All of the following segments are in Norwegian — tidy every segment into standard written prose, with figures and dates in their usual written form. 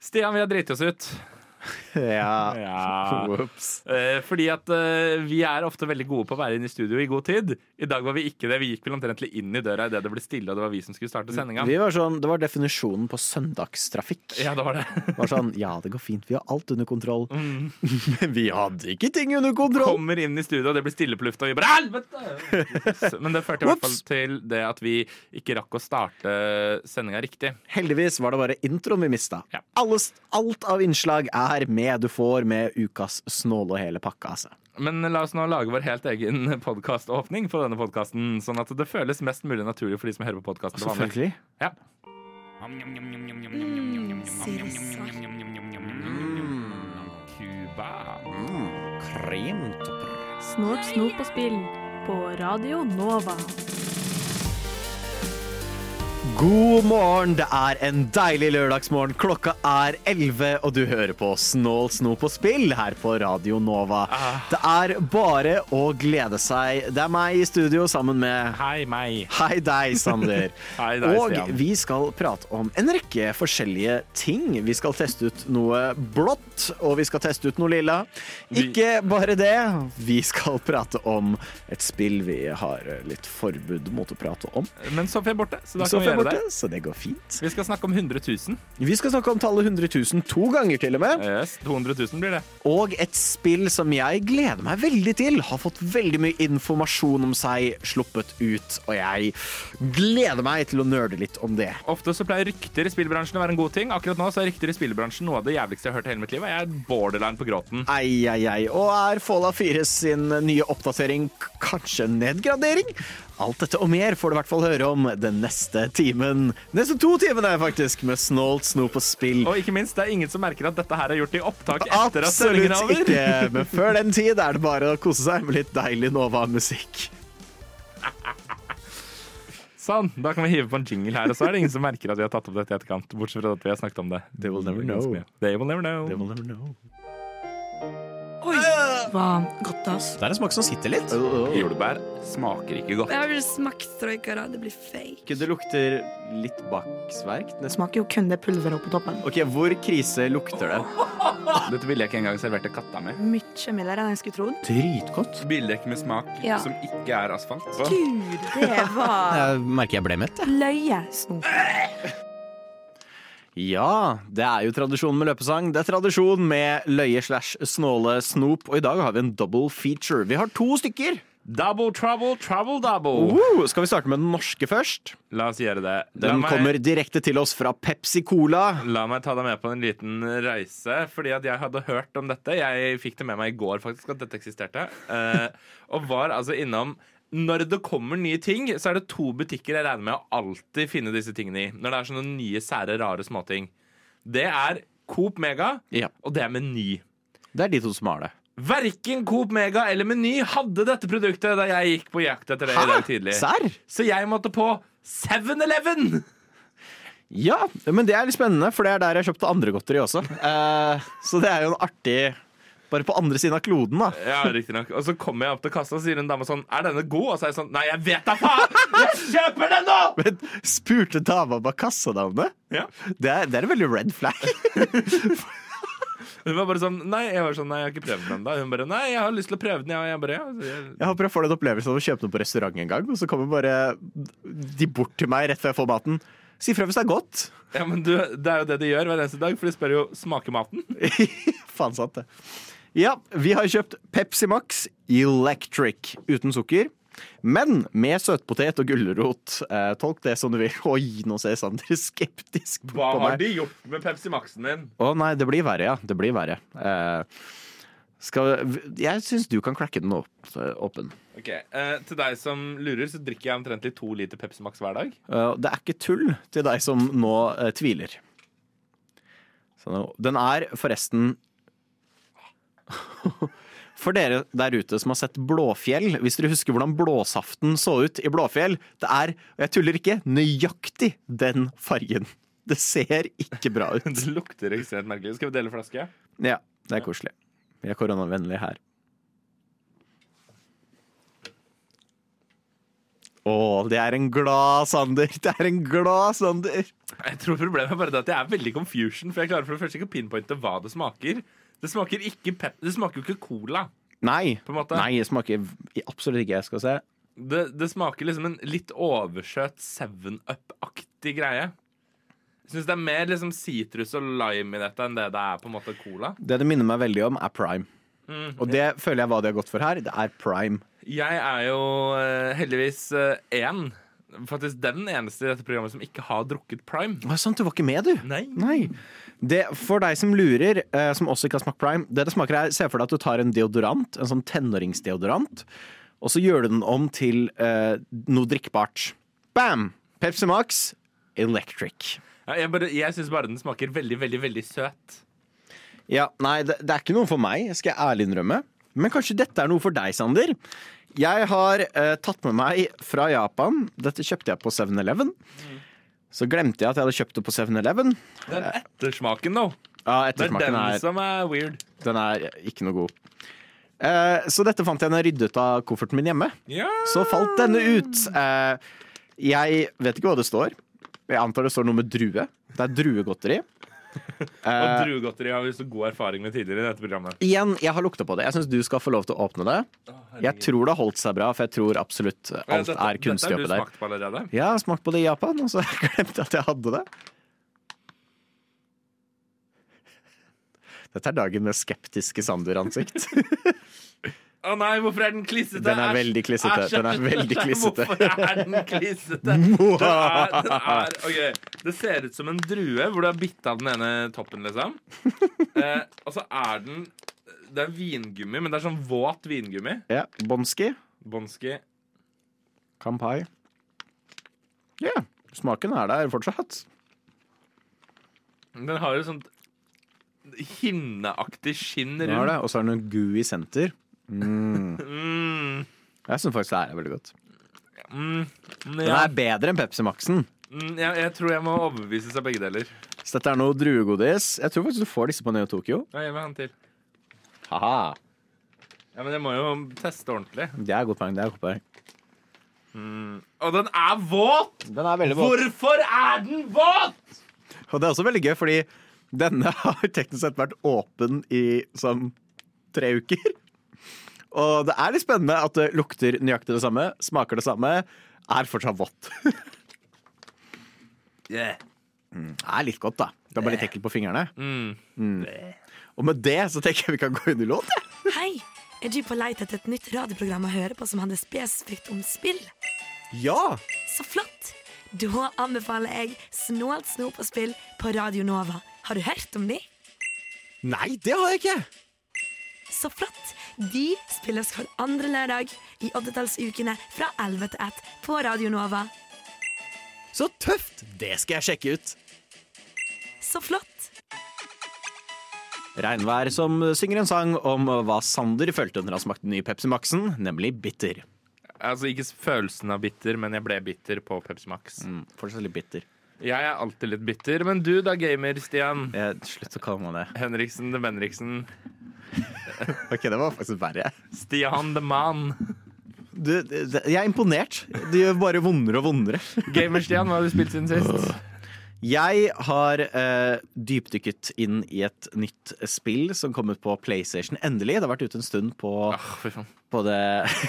Stian, vi har dritt oss ut. Ja. Whoops. Fordi at vi er ofte veldig gode på å være inne i studio i god tid. I dag var vi ikke det. Vi gikk vel omtrentlig inn i døra i det ble stille, og det var vi som skulle starte sendinga. Vi var sånn, det var definisjonen på søndagstrafikk. Ja, det var det. Det var sånn, ja, det går fint, vi har alt under kontroll. Men vi hadde ikke ting under kontroll. Kommer inn i studio, og det blir stille på lufta, og vi bare helvete! Men det førte i hvert fall til det at vi ikke rakk å starte sendinga riktig. Heldigvis var det bare introen vi mistet. Ja. Alt av innslag er med du får med ukas snål og hele pakka, altså. Men la oss nå lage vår helt egen podcaståpning på denne podcasten, sånn at det føles mest mulig naturlig for de som hører på podcasten til vanlig. Selvfølgelig. Ja. Kremtopper. Snort, snop og spill på Radio Nova. God morgen, det er en deilig lørdagsmorgen. Klokka er 11, og du hører på Snål, snop og spill her på Radio Nova. Det er bare å glede seg. Det er meg i studio sammen med Hei, meg. Hei deg, Sander. Hei deg, Og Stian. vi skal prate om en rekke forskjellige ting. Vi skal teste ut noe blått, og vi skal teste ut noe lilla. Ikke bare det, vi skal prate om et spill vi har litt forbud mot å prate om. Men Sofie er borte, så da kan Sofie vi er gjøre borte, det. så det går fint. Vi skal snakke om 100 000. Vi skal snakke om tallet 100 000 2 ganger til og med. Yes, 200 000 blir det. Og et spill som jeg gleder meg veldig til. Har fått veldig mye informasjon om seg sluppet ut, og jeg gleder meg til å nørde litt om det. Ofte så pleier rykter i spillbransjen å være en god ting. Akkurat nå så er rykter i spillbransjen noe av det jævligste jeg har hørt i hele mitt liv. Jeg er borderline på gråten. Ei. Og er Fallout 4 sin nye oppdatering kanskje en nedgradering? Alt dette og mer får du i hvert fall høre om den neste timen. Neste 2 timene faktisk, med snålt, snop og spill. Og ikke minst, det er ingen som merker at dette her er gjort i opptak etter at sendingen er Absolutt over. ikke, men før den tid er det bare å kose seg med litt deilig Nova-musikk. Sånn, da kan vi hive på en jingle her, og så er det ingen som merker at vi har tatt opp dette i etterkant, bortsett fra at vi har snakket om det. They will never know. They will never know. They will never know. Oi, var godt ass. Det er en smak som sitter litt. Jordbær smaker ikke godt. Jeg har vel smakt troikara, det blir fake. Det lukter litt baksverk. Det smaker jo kun det pulveret oppå toppen. Ok, hvor krise lukter det? Dette ville jeg ikke engang servert til katta mi. Mye mildere enn jeg skulle trodd. Dritgodt. Bildekk med smak Ja. som ikke er asfalt. Gud, det var Jeg merker jeg ble mett, jeg. løyesnop. Ja, det er jo tradisjon med løpesang. Det er tradisjon med løye/snåle snop, og i dag har vi en double feature. Vi har 2 stykker. Double trouble, trouble double. Skal vi starte med den norske først? La oss gjøre det. Den kommer direkte til oss fra Pepsi Cola. La meg ta deg med på en liten reise, fordi at jeg hadde hørt om dette. Jeg fikk det med meg i går faktisk at dette eksisterte. Og var altså innom. Når det kommer nye ting, så er det 2 butikker jeg regner med å alltid finne disse tingene i. Når det er sånne nye, sære, rare småting. Det er Coop Mega, Ja. og det er Meny. Det er de 2 som har det. Verken Coop Mega eller Meny hadde dette produktet da jeg gikk på jakt etter det i dag tidlig. Serr? Så jeg måtte på 7-Eleven! Ja, men det er litt spennende, for det er der jeg kjøpte andre godteri også. Så det er jo en artig. Bare på andre siden av kloden, da. Ja, riktig nok. Og så kommer jeg opp til kassa og sier en dame sånn: er denne god? Og så er jeg sånn: nei, jeg vet da faen! Jeg kjøper den nå! Men spurte dama bak kassanavnet? Ja. Det er en veldig red flag. Hun var bare sånn: nei, jeg var sånn, nei, jeg har ikke prøvd den ennå. Hun bare: nei, jeg har lyst til å prøve den. Ja, jeg bare, ja. Jeg håper jeg får den opplevelsen av å kjøpe noe på restaurant en gang, og så kommer bare de bort til meg rett før jeg får maten. Si fra hvis det er godt. Ja, men du, det er jo det de gjør hver eneste dag, for de spør jo: smaker maten? Faen sant det. Ja, vi har kjøpt Pepsi Max Electric uten sukker, men med søtpotet og gulrot. Tolk det som du vil. Oi, nå ser Sander skeptisk på Hva meg. har de gjort med Pepsi Maxen din? Å nei, det blir verre, ja. Det blir verre. Jeg syns du kan crakke den åpen. Ok, til deg som lurer, så drikker jeg omtrentlig 2 liter Pepsi Max hver dag. Det er ikke tull til deg som nå tviler. Så den er forresten For dere der ute som har sett Blåfjell, hvis dere husker hvordan blåsaften så ut i Blåfjell, det er, og jeg tuller ikke, nøyaktig den fargen. Det ser ikke bra ut. Det lukter ekstremt merkelig. Skal vi dele flaske? Ja, det er koselig. Vi er koronavennlige her. Det er en glad Sander. Jeg tror problemet er bare det at jeg er veldig confusion, for jeg klarer for det første ikke å pinpointe hva det smaker. Det smaker jo ikke cola. Nei, på en måte. Nei, det smaker absolutt ikke, jeg skal se. Det smaker liksom en litt overskjøt 7-Up-aktig greie. Jeg synes det er mer liksom citrus og lime i dette enn det er på en måte cola. Det minner meg veldig om er Prime. Og det føler jeg hva de har gått for her. Det er Prime. Jeg er jo heldigvis faktisk den eneste i dette programmet som ikke har drukket Prime. Sant, du var ikke med, du? Nei. Det, for deg som lurer, som også ikke har smakt Prime, det smaker er, se for deg at du tar en deodorant, en sånn tenåringsdeodorant, og så gjør du den om til noe drikkbart. Bam! Pepsi Max Electric. Jeg synes bare den smaker veldig, veldig, veldig søt. Ja, nei, det er ikke noe for meg, skal jeg ærlig innrømme. Men kanskje dette er noe for deg, Sander. Jeg har tatt med meg fra Japan. Dette kjøpte jeg på 7-Eleven. Så glemte jeg at jeg hadde kjøpt det på 7-Eleven. Den ettersmaken nå. Ja, ettersmaken det er den som er weird. Den er ikke noe god. Så dette fant jeg når jeg ryddet av kofferten min hjemme. Ja. Så falt denne ut. Jeg vet ikke hva det står. Jeg antar det står noe med drue. Det er druegodteri. Og druegodteri har vi så god erfaring med tidligere i dette programmet. Igjen, jeg har lukta på det. Jeg synes du skal få lov til å åpne det. Jeg tror det har holdt seg bra, for jeg tror absolutt alt er kunstig oppi der. Dette har du smakt på allerede? Ja, jeg har smakt på det i Japan, og så glemte jeg at jeg hadde det. Dette er dagen med skeptiske Sander-ansikt. Å nei, hvorfor er den klissete? Den er veldig klissete. Hvorfor er den klissete? Det ser ut som en drue hvor du har bitt av den ene toppen, liksom. Og så er den Det er vingummi, men det er sånn våt vingummi. Ja, Bonski. Kampai. Ja, smaken er der fortsatt. Den har jo sånt hinneaktig skinn rundt. Og så er den en gooey senter. Jeg synes faktisk det er veldig godt. Den er bedre enn Pepsi Maxen. Jeg tror jeg må overbevises av begge deler. Så dette er noe druegodis. Jeg tror faktisk du får disse på Neo Tokyo. Ja, jeg vil ha en til. Haha. Ja, men jeg må jo teste ordentlig. Det er godt poeng. Og den er våt! Den er veldig våt. Hvorfor er den våt?! Og det er også veldig gøy, fordi denne har teknisk sett vært åpen i sånn 3 uker. Og det er litt spennende at det lukter nøyaktig det samme, smaker det samme, er fortsatt vått. Det er litt godt, da. Det er bare litt ekkelt på fingrene. Og med det så tenker jeg vi kan gå inn i låt. Hei, er du på leit etter et nytt radioprogram å høre på som handler spesifikt om spill? Ja! Så flott! Da anbefaler jeg Snålt snop og spill på Radio Nova. Har du hørt om de? Nei, det har jeg ikke! Så flott! De spilles hver andre lørdag i oddetallsukene fra 11 til 1 på Radio Nova. Så tøft! Det skal jeg sjekke ut. Så flott! Regnvær som synger en sang om hva Sander følte når han smakte ny Pepsi Maxen, nemlig bitter. Altså ikke følelsen av bitter, men jeg ble bitter på Pepsi Max. Fortsatt litt bitter. Jeg er alltid litt bitter, men du da, gamer, Stian? Slutt å kalle meg det. Henriksen the Benriksen. Ok, det var faktisk verre. Stian the Man. Jeg er imponert. Det gjør bare vondere og vondere. Gamer, Stian, hva har du spilt siden sist? Jeg har dypdykket inn i et nytt spill som kom ut på PlayStation. Endelig. Det har vært ute en stund på både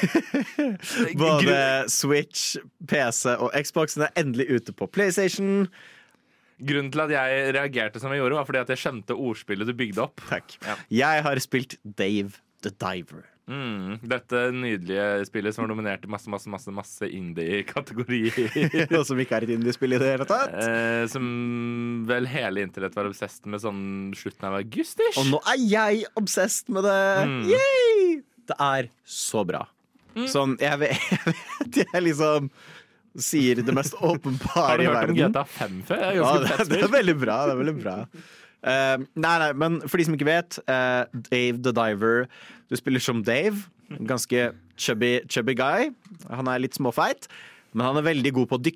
Switch, PC og Xbox. Den er endelig ute på PlayStation. Grunnen til at jeg reagerte som jeg gjorde, var fordi at jeg skjønte ordspillet du bygde opp. Takk. Ja. Jeg har spilt Dave the Diver. Dette nydelige spillet som var nominert til masse indie-kategorier. Og som ikke er et indie-spill i det hele tatt. Som vel hele internett var obsessed med sånn slutten av august-ish. Og nå er jeg obsessed med det. Yay! Det er så bra. Sånn, jeg vet jeg liksom sier det mest åpenbare i verden. Har du hørt om GTA 5 før? Det er veldig bra, det er veldig bra. Nei, men for de som ikke vet, Dave the Diver. Du spiller som Dave, en ganske chubby guy. Han er litt småfeit, men han er veldig god på å dykke.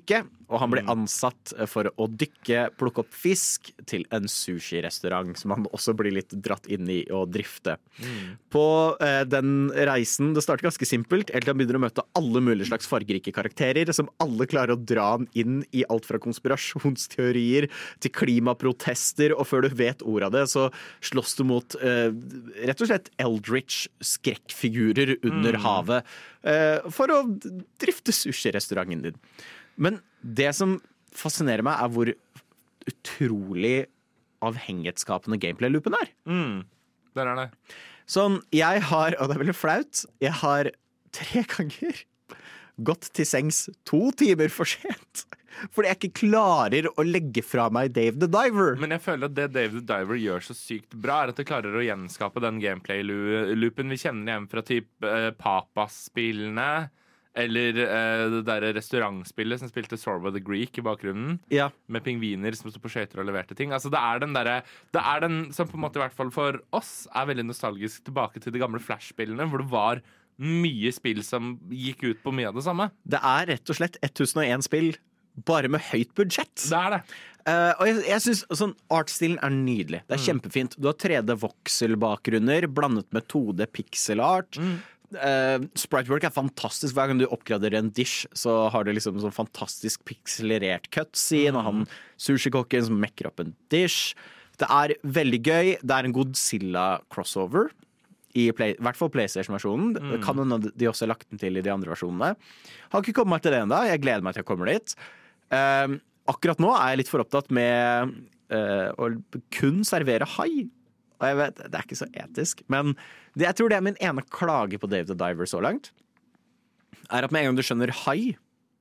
Og han blir ansatt for å dykke, plukke opp fisk til en sushi-restaurant, som han også blir litt dratt inn i å drifte. På den reisen, det starter ganske simpelt, helt til han begynner å møte alle mulige slags fargerike karakterer, som alle klarer å dra han inn i alt fra konspirasjonsteorier til klimaprotester, og før du vet ordet av det, så slåss du mot rett og slett eldritch skrekkfigurer under havet for å drifte sushi-restauranten din. Men det som fascinerer meg er hvor utrolig avhengighetsskapende gameplay-loopen er. Der er det. Sånn, jeg har, og det er veldig flaut, jeg har 3 ganger gått til sengs 2 timer for sent. Fordi jeg ikke klarer å legge fra meg Dave the Diver. Men jeg føler at det Dave the Diver gjør så sykt bra, er at det klarer å gjenskape den gameplay-loopen vi kjenner igjen fra typ Papas-spillene. Eller det der restaurantspillet som spilte Sorba the Greek i bakgrunnen. Ja. Med pingviner som stod på skøyter og leverte ting. Altså det er den som på en måte i hvert fall for oss er veldig nostalgisk tilbake til de gamle Flash-spillene, hvor det var mye spill som gikk ut på mye av det samme. Det er rett og slett 1001 spill, bare med høyt budsjett. Det er det. Og jeg synes sånn, artstilen er nydelig. Det er kjempefint. Du har 3D voxel-bakgrunner blandet med 2D pixel-art. Spritework er fantastisk. Hver gang du oppgraderer en dish, så har du liksom sånn fantastisk pixelerert cutscene, og han sushikokken som mekker opp en dish. Det er veldig gøy. Det er en Godzilla-crossover i hvert fall PlayStation-versjonen. Det kan hende de også har lagt den til i de andre versjonene. Har ikke kommet meg til det enda. Jeg gleder meg til jeg kommer dit. Akkurat nå er jeg litt for opptatt med å kun servere hai. Og jeg vet, det er ikke så etisk, men jeg tror det er min ene klage på Dave the Diver så langt, er at med en gang du skjønner hai,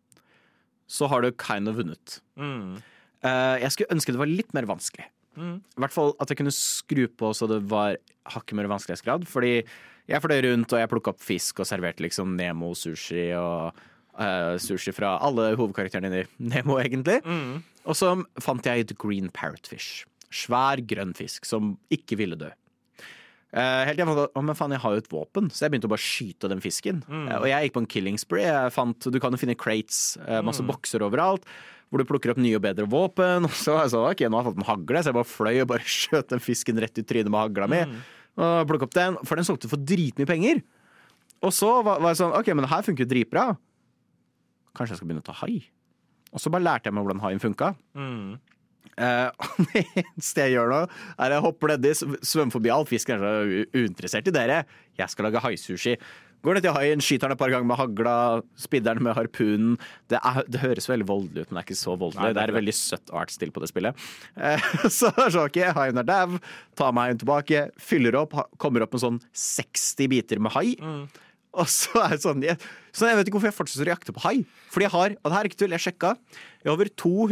så har du kind of vunnet. Jeg skulle ønske det var litt mer vanskelig. I hvert fall at jeg kunne skru på så det var hakket mer vanskelighetsgrad, fordi jeg fløy rundt og jeg plukket opp fisk og serverte liksom Nemo sushi og sushi fra alle hovedkarakterene i Nemo egentlig. Og så fant jeg et green parrotfish. Svær grønn fisk som ikke ville dø. Helt til jeg fant, men faen, jeg har jo et våpen, så jeg begynte å bare skyte den fisken. Og jeg gikk på en killing spree. Du kan jo finne crates, masse bokser overalt, hvor du plukker opp nye og bedre våpen. Og så jeg sa, ok, nå har jeg fått med hagle, så jeg bare fløy og bare skjøt den fisken rett i trynet med hagla mi. Og plukket opp den, for den solgte for dritmye penger. Og så var jeg sånn, ok, men det her funker jo dritbra. Kanskje jeg skal begynne å ta hai. Og så bare lærte jeg meg hvordan haien funket. Det eneste jeg gjør nå er jeg hopper nedi, svømmer forbi all fisk, er så uinteressert i dere. Jeg skal lage haisushi. Går ned til haien, skyter den et par ganger med hagla, spidder den med harpunen. Det høres veldig voldelig ut, men det er ikke så voldelig. Nei, det er veldig søtt artstil på det spillet. Så ok, haien er dav, tar meg haien tilbake, fyller opp, kommer opp med sånn 60 biter med hai. Og så er det sånn, så jeg vet ikke hvorfor jeg fortsetter å jakte på hai. Fordi jeg har, og det her er ikke tull, jeg sjekket, jeg har over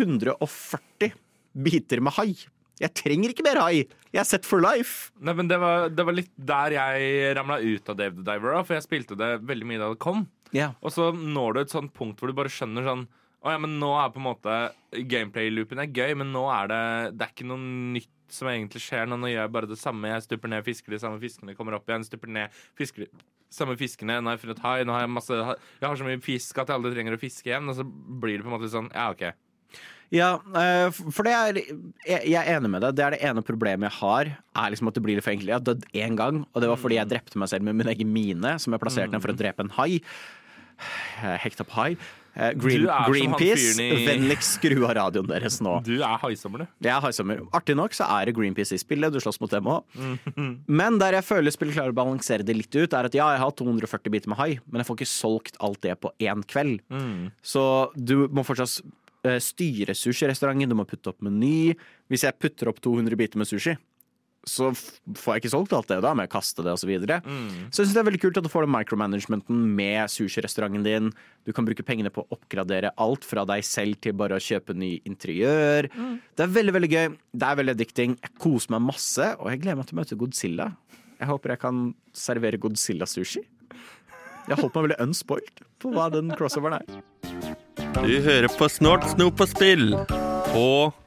240 biter med hai. Jeg trenger ikke mer hai. Jeg er set for life. Nei, men det var litt der jeg ramlet ut av Dave the Diver, for jeg spilte det veldig mye da det kom. Og så når du et sånt punkt hvor du bare skjønner sånn, men nå er på en måte gameplay-loopen er gøy, men nå er det er ikke noe nytt som egentlig skjer. Nå gjør jeg bare det samme. Jeg stupper ned fisker, de samme fiskene kommer opp igjen, stupper ned fisker, samme fiskene. Nå har jeg funnet hai, nå har jeg har så mye fisk at jeg aldri trenger å fiske igjen, og så blir det på en måte sånn, ok. Ja, for jeg er enig med deg. Det er det ene problemet jeg har, er liksom at det blir litt for enkelt. Jeg har dødd en gang, og det var fordi jeg drepte meg selv med min egen mine, som jeg plasserte ned for å drepe en hai. Hekta på hai. Greenpeace, vennligst skru av radioen deres nå. Du er haisommer, du. Jeg er haisommer. Artig nok så er det Greenpeace i spillet. Du slåss mot dem også. Men der jeg føler spillet klarer å balansere det litt ut, er at jeg har 240 biter med hai, men jeg får ikke solgt alt det på en kveld. Så du må fortsatt styre sushi-restauranten, du må putte opp meny. Hvis jeg putter opp 200 biter med sushi, så får jeg ikke solgt alt det da, med å kaste det og så videre. Så jeg synes det er veldig kult at du får den micromanagementen med sushi-restauranten din. Du kan bruke pengene på å oppgradere alt fra deg selv til bare å kjøpe ny interiør. Det er veldig, veldig gøy. Det er veldig addicting. Jeg koser meg masse, og jeg gleder meg til å møte Godzilla. Jeg håper jeg kan servere Godzilla-sushi. Jeg holdt meg veldig unspoilt på hva den crossoveren er. Du hører på Snort, Snop og Spill på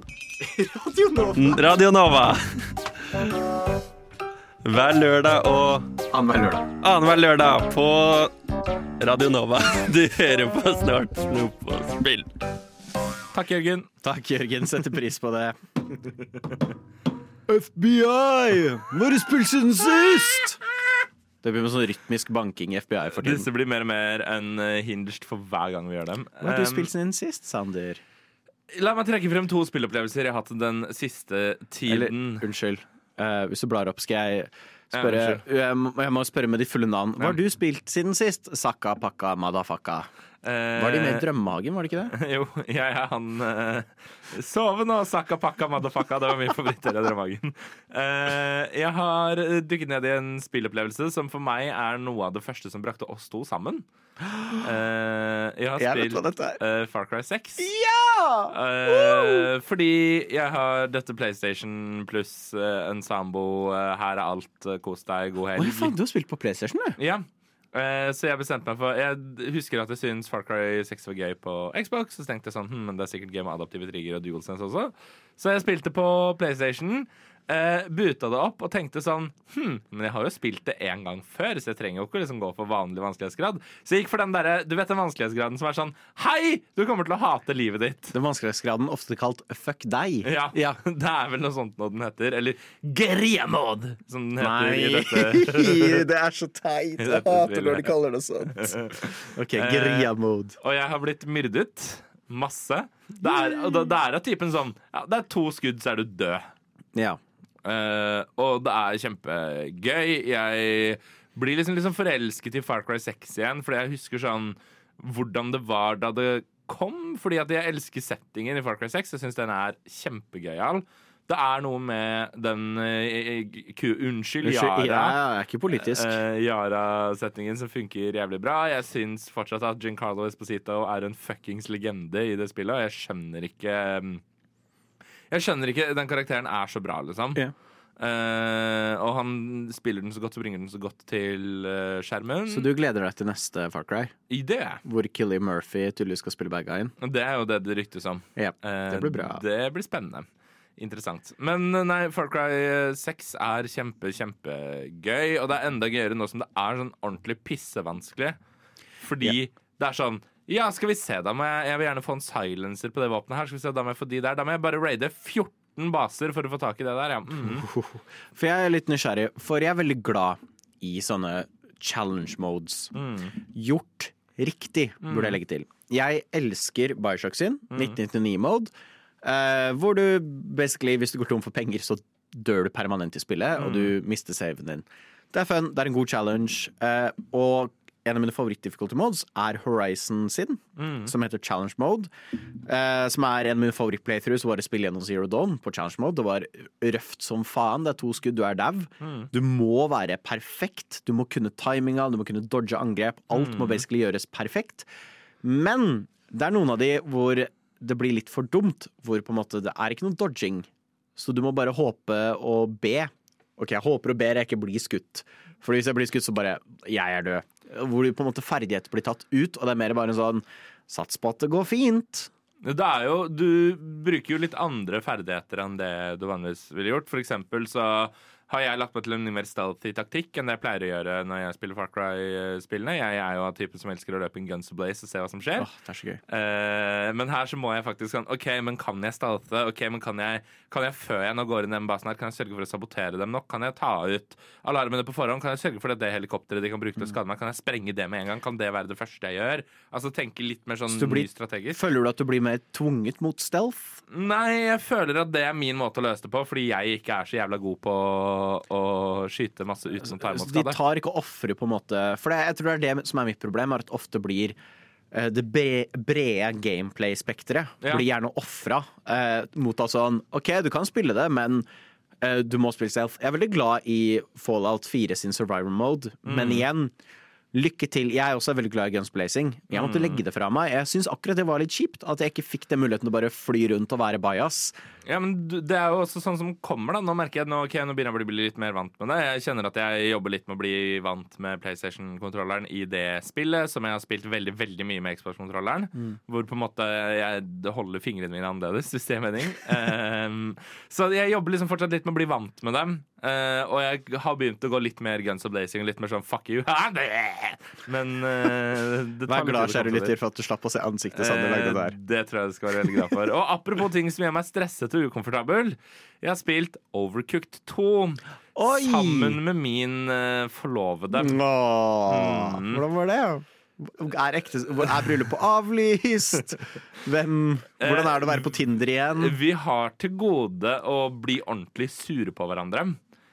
Radio Nova. Hver lørdag og annenhver lørdag på Radio Nova. Du hører på Snort, Snop og Spill. Takk, Jørgen. Takk, Jørgen. Setter pris på det. FBI! Hva har du spilt siden sist? Det blir med sånn rytmisk banking i FBI for tiden. Disse blir mer og mer enn hinged for hver gang vi gjør dem. Hva har du spilt siden sist, Sander? La meg trekke frem 2 spillopplevelser jeg har hatt den siste tiden. Unnskyld. Hvis du blar opp, skal jeg spørre. Jeg må spørre med de fulle navn. Hva har du spilt siden sist? Sakka, pakka, madafakka. Var de med i Drømmehagen, var det ikke det? Jo, jeg er han Sove nå, sakka, pakka, madafakka. Det var min favoritter i Drømmehagen. Jeg har dykket ned i en spillopplevelse som for meg er noe av det første som brakte oss 2 sammen. Jeg har spilt Far Cry 6. Fordi jeg har dette PlayStation pluss en sambo. Her er alt, kos deg, god helg. Faen, du har spilt på PlayStation, du? Ja. Så jeg bestemte meg for Jeg husker at jeg synes Far Cry 6 var gøy på Xbox. Så tenkte jeg sånn, men det er sikkert gøy med adaptive trigger og DualSense også. Så jeg spilte på PlayStation, buta det opp og tenkte sånn men jeg har jo spilt det en gang før, så jeg trenger jo ikke liksom gå for vanlig vanskelighetsgrad. Så jeg gikk for den der, du vet den vanskelighetsgraden som er sånn hei, du kommer til å hate livet ditt. Den vanskelighetsgraden ofte kalt fuck deg. Ja, det er vel noe sånt nå den heter. Eller Guerrilla-mod, som den heter i dette. Det er så teit. Jeg hater når de kaller det sånt. Ok, Guerrilla-mod. Og jeg har blitt myrdet masse. Det er av typen sånn det er 2 skudd, så er du død. Ja. Og det er kjempegøy. Jeg blir liksom forelsket i Far Cry 6 igjen, fordi jeg husker sånn hvordan det var da det kom. Fordi at jeg elsker settingen i Far Cry 6. Jeg synes den er kjempegøyal. Det er noe med den Unnskyld, Yara. Jeg er ikke politisk. Yara-settingen som funker jævlig bra. Jeg synes fortsatt at Giancarlo Esposito er en fuckings legende i det spillet, og jeg skjønner ikke den karakteren er så bra, liksom. Yeah. Og han spiller den så godt, så bringer den så godt til skjermen. Så du gleder deg til neste Far Cry? I det. Hvor Cillian Murphy tydeligvis skal spille bad guyen? Det er jo det ryktes om. Yep. Det blir bra. Det blir spennende. Interessant. Men nei, Far Cry 6 er kjempegøy, og det er enda gøyere nå som det er sånn ordentlig pissevanskelig. Fordi det er sånn ja, skal vi se, jeg vil gjerne få en silencer på det våpenet her. Skal vi se, da må jeg få de der. Da må jeg bare raide 14 baser for å få tak i det der, ja. For jeg er litt nysgjerrig, for jeg er veldig glad i sånne challenge modes. Gjort riktig, burde jeg legge til. Jeg elsker Bioshock sin 1999-mode, hvor du basically, hvis du går tom for penger, så dør du permanent i spillet, og du mister saven din. Det er fun, det er en god challenge, og en av mine favoritt-difficulty modes er Horizon sin, som heter Challenge Mode, som er en av mine favoritt-playthroughs, var å spille gjennom Zero Dawn på Challenge Mode. Det var røft som faen, det er 2 skudd, du er dev. Du må være perfekt, du må kunne timinga, du må kunne dodge angrep, alt må basically gjøres perfekt. Men det er noen av de hvor det blir litt for dumt, hvor på en måte det er ikke noe dodging, så du må bare håpe og be. Ok, jeg håper og ber jeg ikke blir skutt, for hvis jeg blir skutt så bare, jeg er død. Hvor på en måte ferdighet blir tatt ut, og det er mer bare en sånn sats på at det går fint. Det er jo, du bruker jo litt andre ferdigheter enn det du vanligvis ville gjort. For eksempel så har jeg lagt meg til en mye mer stealthy taktikk enn det jeg pleier å gjøre når jeg spiller Far Cry-spillene. Jeg er jo av typen som elsker å løpe en guns ablaze og se hva som skjer. Det er så gøy. Men her så må jeg faktisk sånn, ok, men kan jeg stealthe? Ok, men kan jeg før jeg nå går inn i den basen her, kan jeg sørge for å sabotere dem nok? Kan jeg ta ut alarmene på forhånd? Kan jeg sørge for at det helikopteret de kan bruke til å skade meg? Kan jeg sprenge det med en gang? Kan det være det første jeg gjør? Altså tenke litt mer sånn ny strategisk. Føler du at du blir mer tvunget mot stealth? Nei, jeg føler at det er min måte å løse det på, fordi jeg ikke er så jævla god på å skyte masse ut som tar imot skade. De tar ikke offre på en måte, for jeg tror det er det som er mitt problem, er at ofte blir det brede gameplay-spektret blir gjerne offret mot altså, ok, du kan spille det, men du må spille stealth. Jeg er veldig glad i Fallout 4 sin survival mode, men igjen, lykke til. Jeg er også veldig glad i guns blazing. Jeg måtte legge det fra meg. Jeg synes akkurat det var litt kjipt at jeg ikke fikk den muligheten å bare fly rundt og være bias. Ja, men det er jo også sånn som kommer da. Nå merker jeg at nå begynner jeg å bli litt mer vant med det. Jeg kjenner at jeg jobber litt med å bli vant med PlayStation-kontrolleren i det spillet, som jeg har spilt veldig, veldig mye med Xbox-kontrolleren, hvor på en måte jeg holder fingrene mine annerledes, hvis det er mening. Så jeg jobber liksom fortsatt litt med å bli vant med dem. Og jeg har begynt å gå litt mer Guns of Blazing, litt mer sånn fuck you. Men Vær glad, kjære lytter, for at du slapp å se ansiktet Sander lagde der. Det tror jeg du skal være veldig glad for. Og apropos ting som gjør meg stresset og ukomfortabel, jeg har spilt Overcooked 2 sammen med min forlovede. Hvordan var det? Er bryllupet avlyst? Hvordan er det å være på Tinder igjen? Vi har til gode å bli ordentlig sure på hverandre.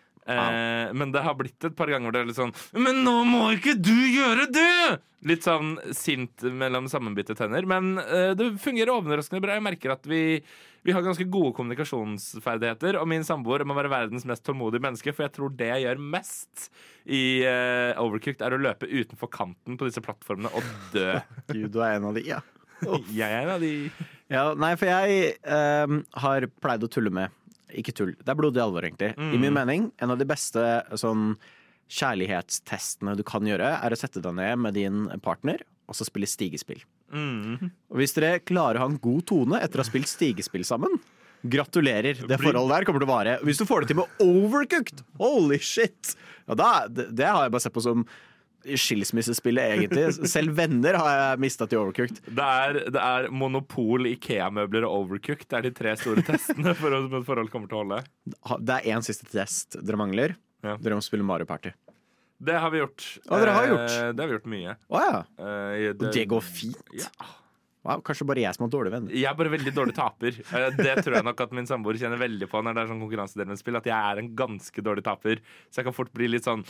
Men det har blitt et par ganger hvor det er litt sånn men nå må ikke du gjøre det! Litt sånn sint mellom sammenbitte tenner. Men det fungerer overraskende bra. Jeg merker at vi har ganske gode kommunikasjonsferdigheter. Og min samboer må være verdens mest tålmodige menneske, for jeg tror det jeg gjør mest i Overcooked er å løpe utenfor kanten på disse plattformene og dø. Du er en av de, ja. Jeg er en av de. Ja, nei, for jeg har pleid å tulle med. Ikke tull, det er blodig alvor egentlig. I min mening, en av de beste sånn kjærlighetstestene du kan gjøre, er å sette deg ned med din partner og så spille stigespill. Og hvis dere klarer å ha en god tone etter å ha spilt stigespill sammen, gratulerer, det forholdet der kommer til å vare. Hvis du får det til med Overcooked, holy shit, ja, det har jeg bare sett på som skilsmissespillet egentlig. Selv venner har jeg mistet i Overcooked. Det er Monopol, IKEA-møbler og Overcooked. Det er de 3 store testene for at et forhold kommer til å holde. Det er en siste test dere mangler. Ja. Dere må spille Mario Party. Det har vi gjort. Dere har gjort? Det har vi gjort mye. Det går fint. Ja. Wow, kanskje bare jeg som har dårlige venner. Jeg er bare veldig dårlig taper. Det tror jeg nok at min samboer kjenner veldig på når det er sånn konkurransedel med spill, at jeg er en ganske dårlig taper. Så jeg kan fort bli litt sånn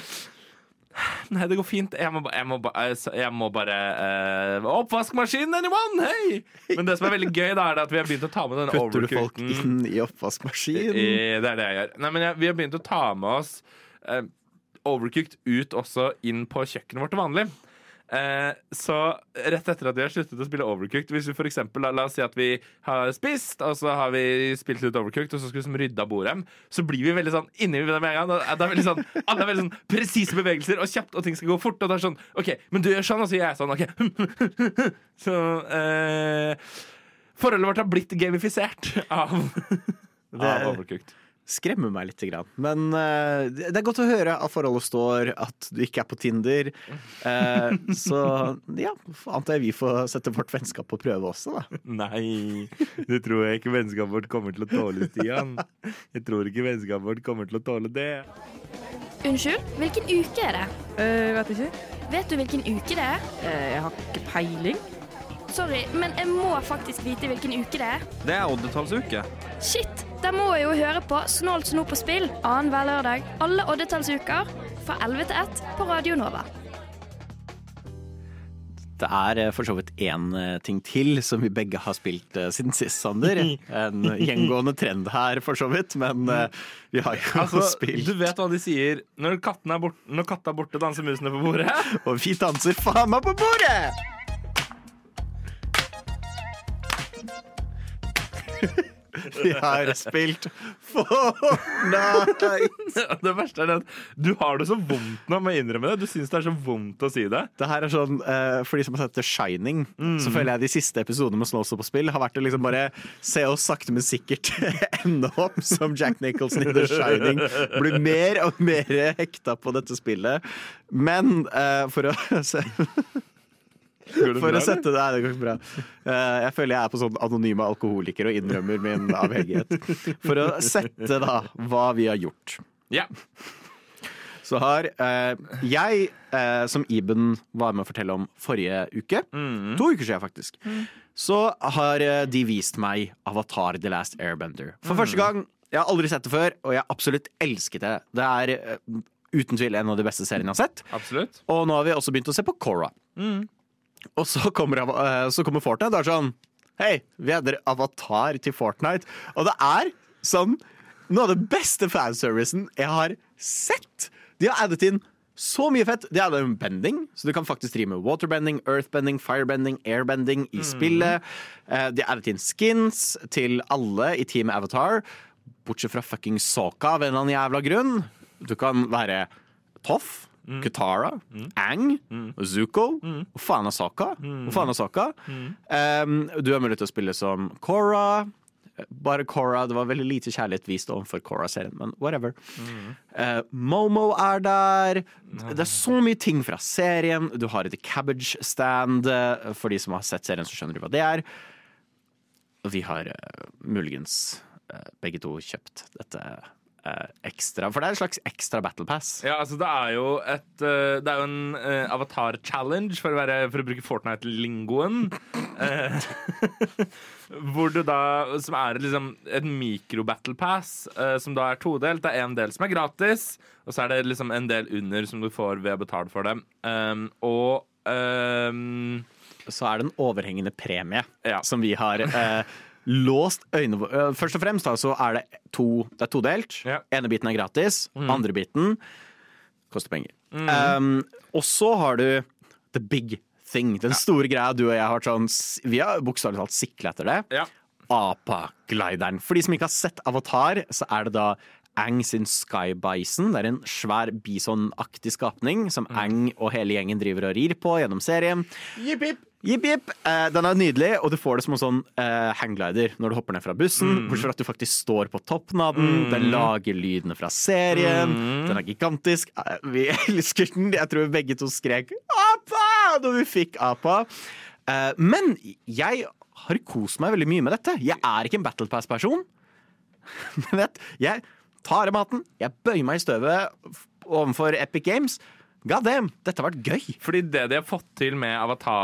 nei, det går fint. Jeg må bare oppvaskmaskinen, anyone! Hei! Men det som er veldig gøy, da, er at vi har begynt å ta med denne Putter du folk Overcookeden inn i oppvaskmaskinen? Det er det jeg gjør. Nei, men vi har begynt å ta med oss Overcooked ut også inn på kjøkkenet vårt til vanlig. Så rett etter at vi har sluttet å spille Overcooked, hvis vi for eksempel, la oss si at vi har spist, og så har vi spilt ut Overcooked, og så skal vi rydde av bordet, så blir vi veldig sånn inni ved det med en gang. Det er veldig sånn, alle er veldig sånn presise bevegelser og kjapt, og ting skal gå fort, og det er sånn, ok, men du gjør sånn, og så gjør jeg sånn, ok. Så forholdet vårt har blitt gamifisert av Overcooked. Skremmer meg litt grann. Men det er godt å høre at forholdet står, at du ikke er på Tinder. Så ja, antar jeg vi får sette vårt vennskap på prøve også, da. Nei, det tror jeg ikke vennskapet vårt kommer til å tåle, Stian. Jeg tror ikke vennskapet vårt kommer til å tåle det. Unnskyld, hvilken uke er det? Vet ikke. Vet du hvilken uke det er? Jeg har ikke peiling. Sorry, men jeg må faktisk vite hvilken uke det er. Det er oddetallsuke. Shit, da må jeg jo høre på Snålt Snop på spill annenhver lørdag. Alle oddetallsuker fra 11 til 1 på Radio Nova. Det er for så vidt en ting til som vi begge har spilt siden sist, Sander. En gjengående trend her, for så vidt, men vi har jo spilt. Du vet hva de sier når katta er borte, danser musene på bordet. Og vi danser faen meg på bordet! Vi har spilt Fortnite. Det verste er at du har det så vondt nå med å innrømme det. Du synes det er så vondt å si det. Det her er sånn, for de som har sett The Shining, så føler jeg de siste episodene med Snåls på spill har vært å liksom bare se oss sakte men sikkert ende opp som Jack Nicholson i The Shining. Blir mer og mer hekta på dette spillet. Men for å se sette det, det går ikke bra. Jeg føler jeg er på sånn anonyme alkoholiker og innrømmer min avhengighet. For å sette da hva vi har gjort. Ja. Så har jeg, som Iben var med å fortelle om forrige uke, 2 uker siden faktisk, så har de vist meg Avatar The Last Airbender. For første gang, jeg har aldri sett det før, og jeg absolutt elsket det. Det er uten tvil en av de beste seriene jeg har sett. Absolutt. Og nå har vi også begynt å se på Korra. Og så kommer Fortnite, det er sånn hei, vi hadde Avatar til Fortnite. Og det er sånn noe av det beste fanservicen jeg har sett. De har addet inn så mye fett. De har addet inn bending, så du kan faktisk drive med waterbending, earthbending, firebending, airbending i spillet. De har addet inn skins til alle i Team Avatar, bortsett fra fucking Sokka av en eller annen jævla grunn. Du kan være Toph, Katara, Aang, Zuko og faen av Sokka. Du har mulighet til å spille som Korra, Bare Korra, det var veldig lite kjærlighet vist overfor Korra-serien, men whatever. Momo er der. Det er så mye ting fra serien. Du har et cabbage stand. For de som har sett serien, så skjønner du hva det er. Vi har muligens begge to kjøpt dette ekstra, for det er en slags ekstra battle pass. Ja, altså det er jo en avatar challenge, for å bruke Fortnite-lingoen. Hvor du da, som er liksom et mikro-battle pass, som da er todelt. Det er en del som er gratis, og så er det liksom en del under som du får ved å betale for dem. Så er det en overhengende premie som vi har låst øynene. Først og fremst da, så er det todelt. Ene biten er gratis, andre biten koster penger. Og så har du the big thing, den store greia du og jeg har sånn, vi har bokstavelig talt siklet etter det. Apa-glideren. For de som ikke har sett Avatar, så er det da Aang sin Sky Bison. Det er en svær bison-aktig skapning som Aang og hele gjengen driver og rir på gjennom serien. Jipp, jipp! Jipp, jipp. Den er nydelig, og du får det som en sånn hangglider når du hopper ned fra bussen, bortsett fra at du faktisk står på toppen av den. Den lager lydene fra serien. Den er gigantisk. Vi elsker den. Jeg tror begge to skrek Apa! Da vi fikk Apa. Men jeg har kost meg veldig mye med dette. Jeg er ikke en Battle Pass-person. Men jeg tar av maten, jeg bøyer meg i støvet overfor Epic Games. God damn, dette har vært gøy. Fordi det de har fått til med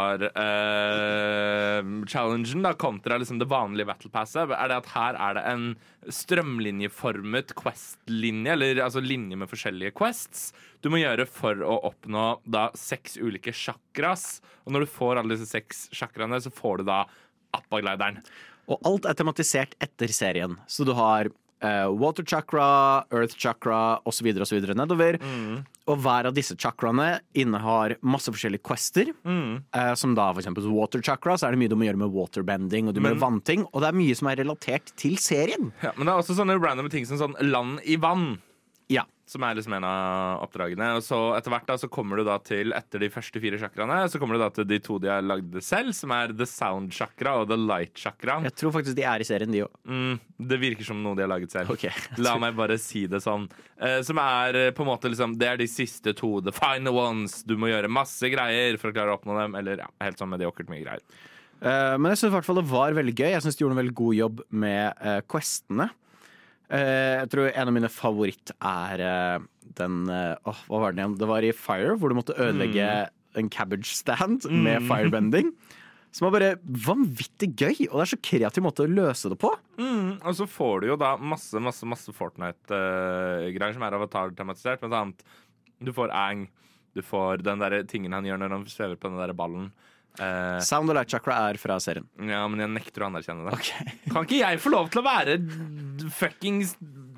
Avatar-challengen, da, kontra liksom det vanlige Battle Passet, er det at her er det en strømlinjeformet quest-linje, eller altså linje med forskjellige quests, du må gjøre for å oppnå da 6 ulike chakras. Og når du får alle disse 6 chakraene, så får du da Appa-glideren. Og alt er tematisert etter serien. Så du har water chakra, earth chakra og så videre nedover. Og hver av disse chakraene innehar masse forskjellige quester. Som da for eksempel water chakra, så er det mye du må gjøre med waterbending og du må gjøre vannting. Og det er mye som er relatert til serien. Ja, men det er også sånne random ting som sånn land i vann. Ja. Som er liksom en av oppdragene. Og så etter hvert da, så kommer du da til, etter de første 4 chakraene, så kommer du da til de 2 de har lagd selv, som er the sound chakra og the light chakra. Jeg tror faktisk de er i serien, de også. Det virker som noe de har laget selv. Okay. La meg bare si det sånn. Som er på en måte liksom, det er de siste 2, the final ones. Du må gjøre masse greier for å klare å oppnå dem, eller ja, helt sånn mediokert mye greier. Men jeg synes i hvert fall det var veldig gøy. Jeg synes de gjorde en veldig god jobb med questene. Jeg tror en av mine favoritt er den hva var den igjen? Det var i Fire, hvor du måtte ødelegge en cabbage stand med firebending. Som var bare vanvittig gøy, og det er så kreativ måte å løse det på. Og så får du jo da masse Fortnite-greier som er avatar-tematisert. Blant annet, du får Aang, du får den der tingen han gjør når han svever på den der ballen. Sound og light chakra er fra serien. Ja, men jeg nekter å anerkjenne det. Okay. Kan ikke jeg få lov til å være fuckings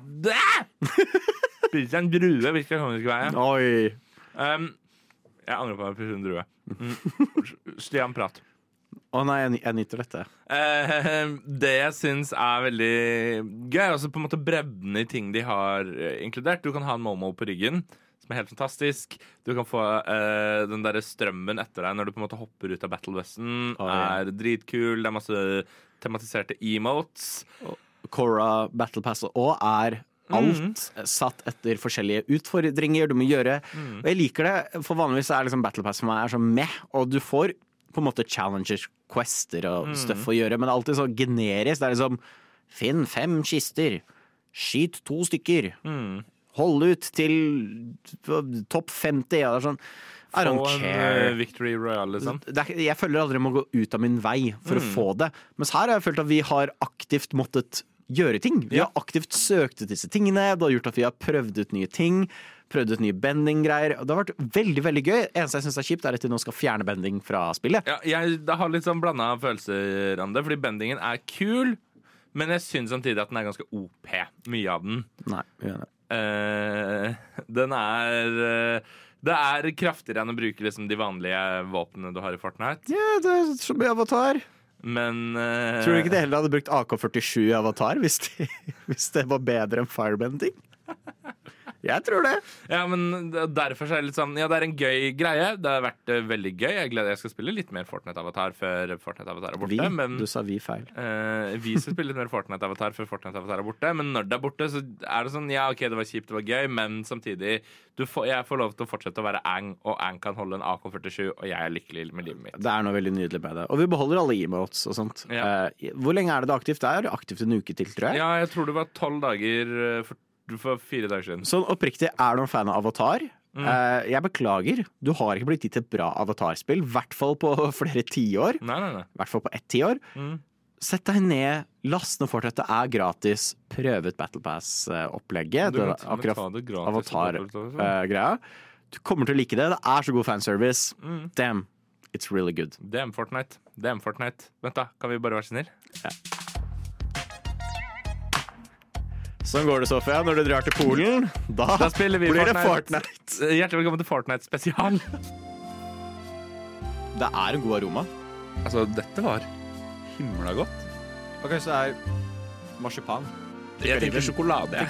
Spise en drue hvis jeg kommer til å være. Oi. Jeg angrer på at jeg spiser en drue. Stian, prat. Nei, jeg nyter dette. Det jeg synes er veldig gøy, altså på en måte bredden i ting de har inkludert. Du kan ha en Momo på ryggen, som er helt fantastisk. Du kan få den der strømmen etter deg når du på en måte hopper ut av battlebussen. Er dritkul. Det er masse tematiserte emotes. Korra Battle Pass og er alt satt etter forskjellige utfordringer du må gjøre. Og jeg liker det, for vanligvis er liksom Battle Pass for meg er sånn meh, og du får på en måte challenges, quester og stuff å gjøre, men det er alltid så generisk. Det er liksom, finn 5 kister, skyt 2 stykker, hold ut til topp 50, ja, det er sånn, I don't care. Victory Royale, liksom. Jeg føler aldri jeg må gå ut av min vei for å få det. Mens her har jeg følt at vi har aktivt måttet gjøre ting. Vi har aktivt søkt ut disse tingene, det har gjort at vi har prøvd ut nye ting, prøvd ut nye bending-greier, og det har vært veldig, veldig gøy. Eneste jeg synes er kjipt er at de nå skal fjerne bending fra spillet. Ja, jeg har litt sånn blandet følelser om det, fordi bendingen er kul, men jeg synes samtidig at den er ganske OP, mye av den. Nei, gjør det. Den er det er kraftigere enn å bruke liksom de vanlige våpnene du har i Fortnite. Ja, det er som i Avatar. Men tror du ikke det heller hadde brukt AK-47 i Avatar hvis det var bedre enn firebending? Jeg tror det. Ja, men derfor så er det litt sånn, ja, det er en gøy greie. Det har vært veldig gøy. Jeg skal spille litt mer Fortnite-avatar før Fortnite-avatar er borte. Du sa vi feil. Vi skal spille litt mer Fortnite-avatar før Fortnite-avatar er borte. Men når det er borte, så er det sånn, ja, ok, det var kjipt, det var gøy, men samtidig, jeg får lov til å fortsette å være Ang, og Ang kan holde en AK-47, og jeg er lykkelig med livet mitt. Det er noe veldig nydelig med det. Og vi beholder alle emotes og sånt. Ja. Hvor lenge er det aktivt? Det er aktivt en uke til, tror jeg. Ja, jeg tror det var 12 dager for 4 dager siden. Sånn oppriktig, er du en fan av Avatar? Jeg beklager, du har ikke blitt gitt et bra Avatar-spill, i hvert fall på flere tiår. Nei. I hvert fall på 1 tiår. Sett deg ned, last ned Fortnite, det er gratis. Prøv ut Battle Pass-opplegget. Akkurat Avatar-greia. Du kommer til å like det. Det er så god fanservice. Damn, it's really good. Damn Fortnite. Vent da, kan vi bare være snill? Ja. Sånn går det, Sofia, når du drar til Polen. Da spiller vi blir det Fortnite. Hjertelig velkommen til Fortnite spesial. Det er en god aroma. Altså, dette var himla godt. Ok, så er marsipan. Jeg tenker sjokolade.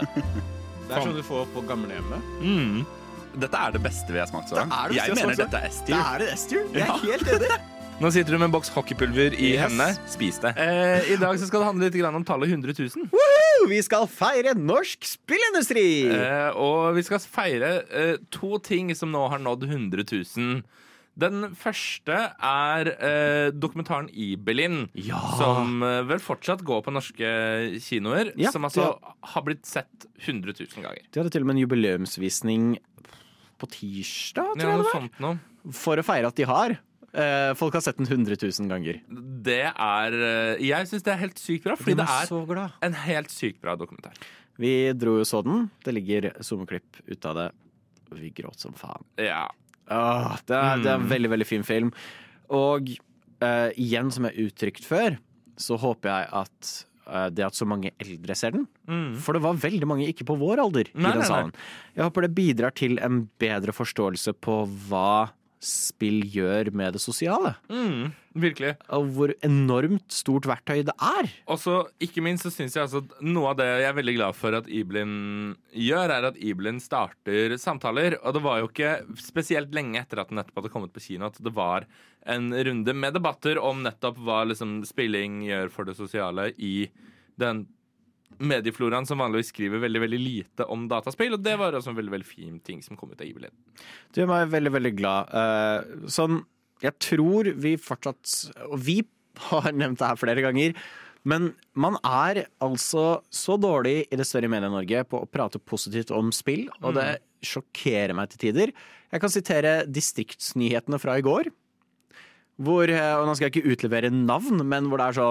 Det er sånn du får på gamlehjemmet. Dette er det beste vi har smakt så langt. Jeg mener dette er S-tier. Det er det S-tier. Jeg er helt enig. Nå sitter du med en boks hockeypulver i hendene. Spis det. I dag så skal det handle litt om tallet 100 000. Woohoo! Vi skal feire norsk spillindustri! Og vi skal feire 2 ting som nå har nådd 100 000. Den første er dokumentaren Ibelin, som vel fortsatt går på norske kinoer, som altså har blitt sett 100 000 ganger. De hadde til og med en jubileumsvisning på tirsdag, tror jeg det var. For å feire at de har. Folk har sett den 100 000 ganger. Det er jeg synes det er helt sykt bra, fordi det er en helt sykt bra dokumentar. Vi dro jo så den. Det ligger zoomeklipp ut av det. Vi gråt som faen. Ja. Det er en veldig, veldig fin film. Og igjen, som jeg uttrykt før, så håper jeg at det at så mange eldre ser den. For det var veldig mange ikke på vår alder i den salen. Jeg håper det bidrar til en bedre forståelse på hva spill gjør med det sosiale. Virkelig. Og hvor enormt stort verktøy det er. Og så, ikke minst, så synes jeg altså noe av det jeg er veldig glad for at Ibelin gjør, er at Ibelin starter samtaler. Og det var jo ikke spesielt lenge etter at den nettopp hadde kommet på kino at det var en runde med debatter om nettopp hva liksom spilling gjør for det sosiale i den mediefloraen som vanligvis skriver veldig, veldig lite om dataspill, og det var også en veldig, veldig fin ting som kom ut av Ibelin. Det gjør meg veldig, veldig glad. Sånn, jeg tror vi fortsatt, og vi har nevnt det her flere ganger, men man er altså så dårlig i det større Medie-Norge på å prate positivt om spill, og det sjokkerer meg til tider. Jeg kan sitere distriktsnyhetene fra i går, hvor, og nå skal jeg ikke utlevere navn, men hvor det er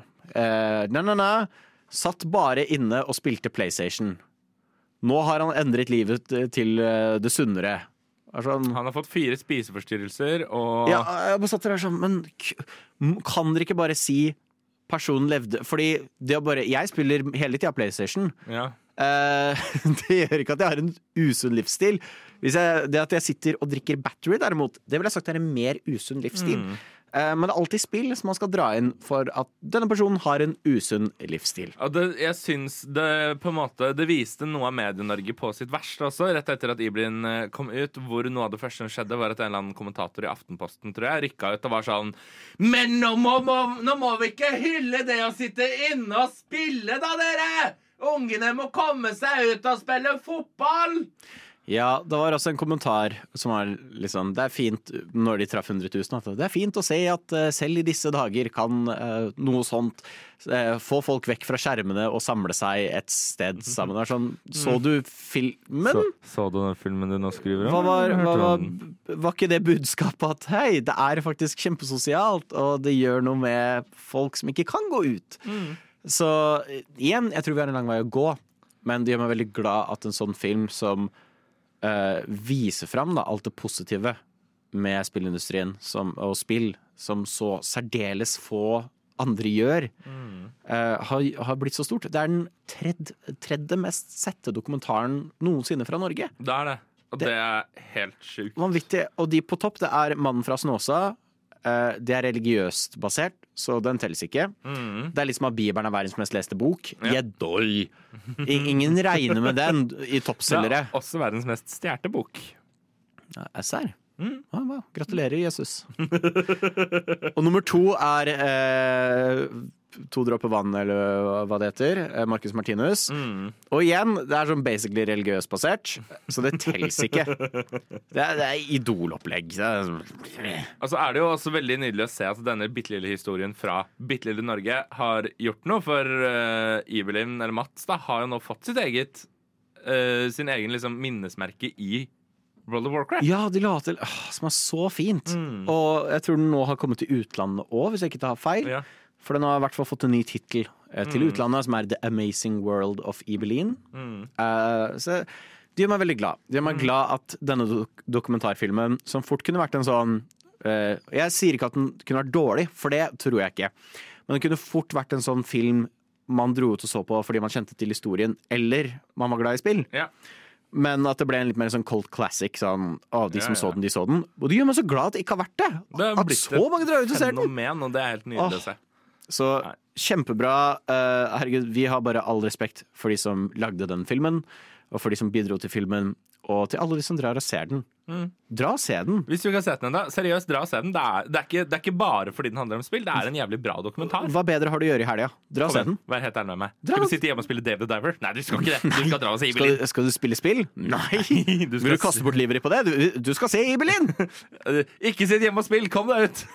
sånn, satt bare inne og spilte PlayStation. Nå har han endret livet til det sunnere. Altså, han har fått 4 spiseforstyrrelser og... Ja, jeg bare satt der sånn, men kan dere ikke bare si personen levde? Fordi det å bare... Jeg spiller hele tiden PlayStation. Ja. Det gjør ikke at jeg har en usunn livsstil. Det at jeg sitter og drikker battery derimot, det vil jeg sagt er en mer usunn livsstil. Men det er alltid spill som man skal dra inn for at denne personen har en usunn livsstil. Jeg synes det på en måte det viste noe av Medie-Norge på sitt verste også, rett etter at Ibelin kom ut, hvor noe av det første som skjedde var at en eller annen kommentator i Aftenposten, tror jeg, rykka ut og var sånn: Men nå må vi ikke hylle det å sitte inne og spille da, dere! Ungene må komme seg ut og spille fotball! Ja, det var også en kommentar som var liksom, det er fint når de traff 100 000, at det er fint å se at selv i disse dager kan noe sånt få folk vekk fra skjermene og samle seg et sted sammen. Det er sånn, så du filmen? Så du den filmen du nå skriver om? Var ikke det budskapet at hei, det er faktisk kjempesosialt, og det gjør noe med folk som ikke kan gå ut? Så igjen, jeg tror vi har en lang vei å gå, men det gjør meg veldig glad at en sånn film som viser fram da, alt det positive med spillindustrien og spill, som så særdeles få andre gjør, har blitt så stort. Det er den tredje mest sette dokumentaren noensinne fra Norge. Det er det, og det er helt sjukt. Vanvittig. Og de på topp, det er Mannen fra Snåsa, det er religiøst basert, så den telles ikke. Det er litt som at Bibelen er verdens mest leste bok. Jedoi. Ingen regner med den i toppselgere. Det er også verdens mest stjerte bok. SR. Gratulerer, Jesus. Og nummer 2 er 2 dråper vann, eller hva det heter. Marcus Martinus. Og igjen, det er sånn basically religiøst basert, så det telles ikke. Det er idolopplegg. Og så er det jo også veldig nydelig å se at denne bittelille historien fra bittelille Norge har gjort noe, for Ibelin, eller Mats, da, har jo nå fått sin egen liksom, minnesmerke i World of Warcraft. Ja, de la til, som er så fint. Og jeg tror den nå har kommet til utlandet også, hvis jeg ikke tar feil. Ja. For den har i hvert fall fått en ny titel til utlandet, som er The Amazing World of Ibelin. Så de gjør meg veldig glad. De gjør meg glad at denne dokumentarfilmen, som fort kunne vært en sånn jeg sier ikke at den kunne vært dårlig, for det tror jeg ikke. Men den kunne fort vært en sånn film man dro ut og så på fordi man kjente til historien, eller man var glad i spill. Ja. Men at det ble en litt mer sånn cult classic, sånn, de som så den, de så den. Og det gjør meg så glad at det ikke har vært det. At så mange drar ut og ser den. Fenomen, og det er helt nydelig å se. Så kjempebra. Herregud, vi har bare all respekt for de som lagde den filmen, og for de som bidro til filmen, og til alle de som drar og ser den. Dra og se den. Hvis du ikke har sett den enda, seriøst, dra og se den. Det er ikke bare fordi den handler om spill, det er en jævlig bra dokumentar. Hva bedre har du å gjøre i helga? Dra og se den. Vær helt ærlig med meg. Skal du sitte hjemme og spille Dave the Diver? Nei, du skal ikke det. Du skal dra og se Ibelin. Skal du spille spill? Nei. Vil du kaste bort livet ditt på det? Du skal se Ibelin! Ikke sitt hjemme og spill, kom deg ut!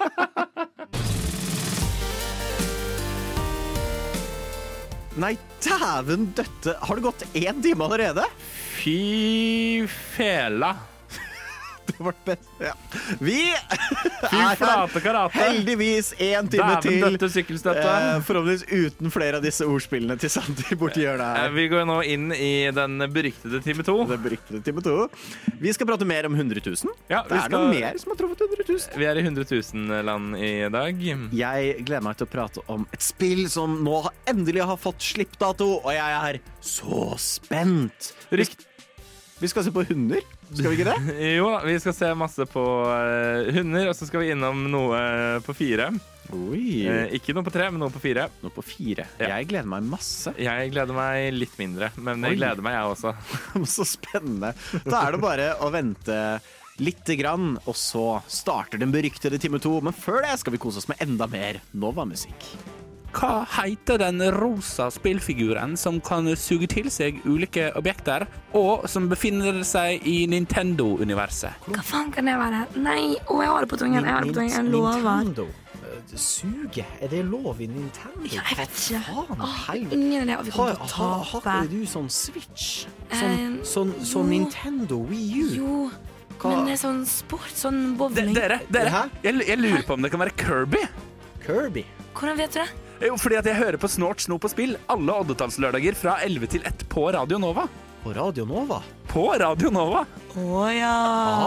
Nei, dæven døtte. Har det gått 1 time allerede? Fy fela. Det var det beste. Ja. Vi Fy flate karate. Heldigvis 1 time til. Dæven døtte sykkelstøtte. Forhåpentligvis uten flere av disse ordspillene til Sander borti hjørnet her. Vi går nå inn i den beryktede time 2. Den beryktede time 2. Vi skal prate mer om 100 000. Ja, det er noe mer som har truffet 100 000. Vi er i 100 000-land i dag. Jeg gleder meg til å prate om et spill som nå endelig har fått slippdato, og jeg er så spent. Vi skal se på hunder, skal vi ikke det? Jo, vi skal se masse på hunder, og så skal vi innom noe på 4. Ikke noe på 3, men noe på 4. Noe på 4. Ja. Jeg gleder meg masse. Jeg gleder meg litt mindre, men jeg gleder meg jeg også. Så spennende. Da er det bare å vente lite grann, og så starter den beryktede time 2. Men før det skal vi kose oss med enda mer Nova-musikk. Hva heter den rosa spillfiguren som kan suge til seg ulike objekter, og som befinner seg i Nintendo-universet? Hva faen kan det være? Nei, jeg har det på tungen. Jeg lover. Nintendo. Suge? Er det lov i Nintendo? Ja, jeg vet ikke. Ingen idé. Vi kommer til å tape. Har ikke du sånn Switch? Sånn Nintendo Wii U? Jo, men det er sånn sport, sånn bowling. Dere, jeg lurer på om det kan være Kirby. Kirby? Hvordan vet du det? Jo, fordi at jeg hører på Snort, Snop og Spill alle oddetallslørdager fra 11 til 1 på Radio Nova. På Radio Nova? På Radio Nova. Ja.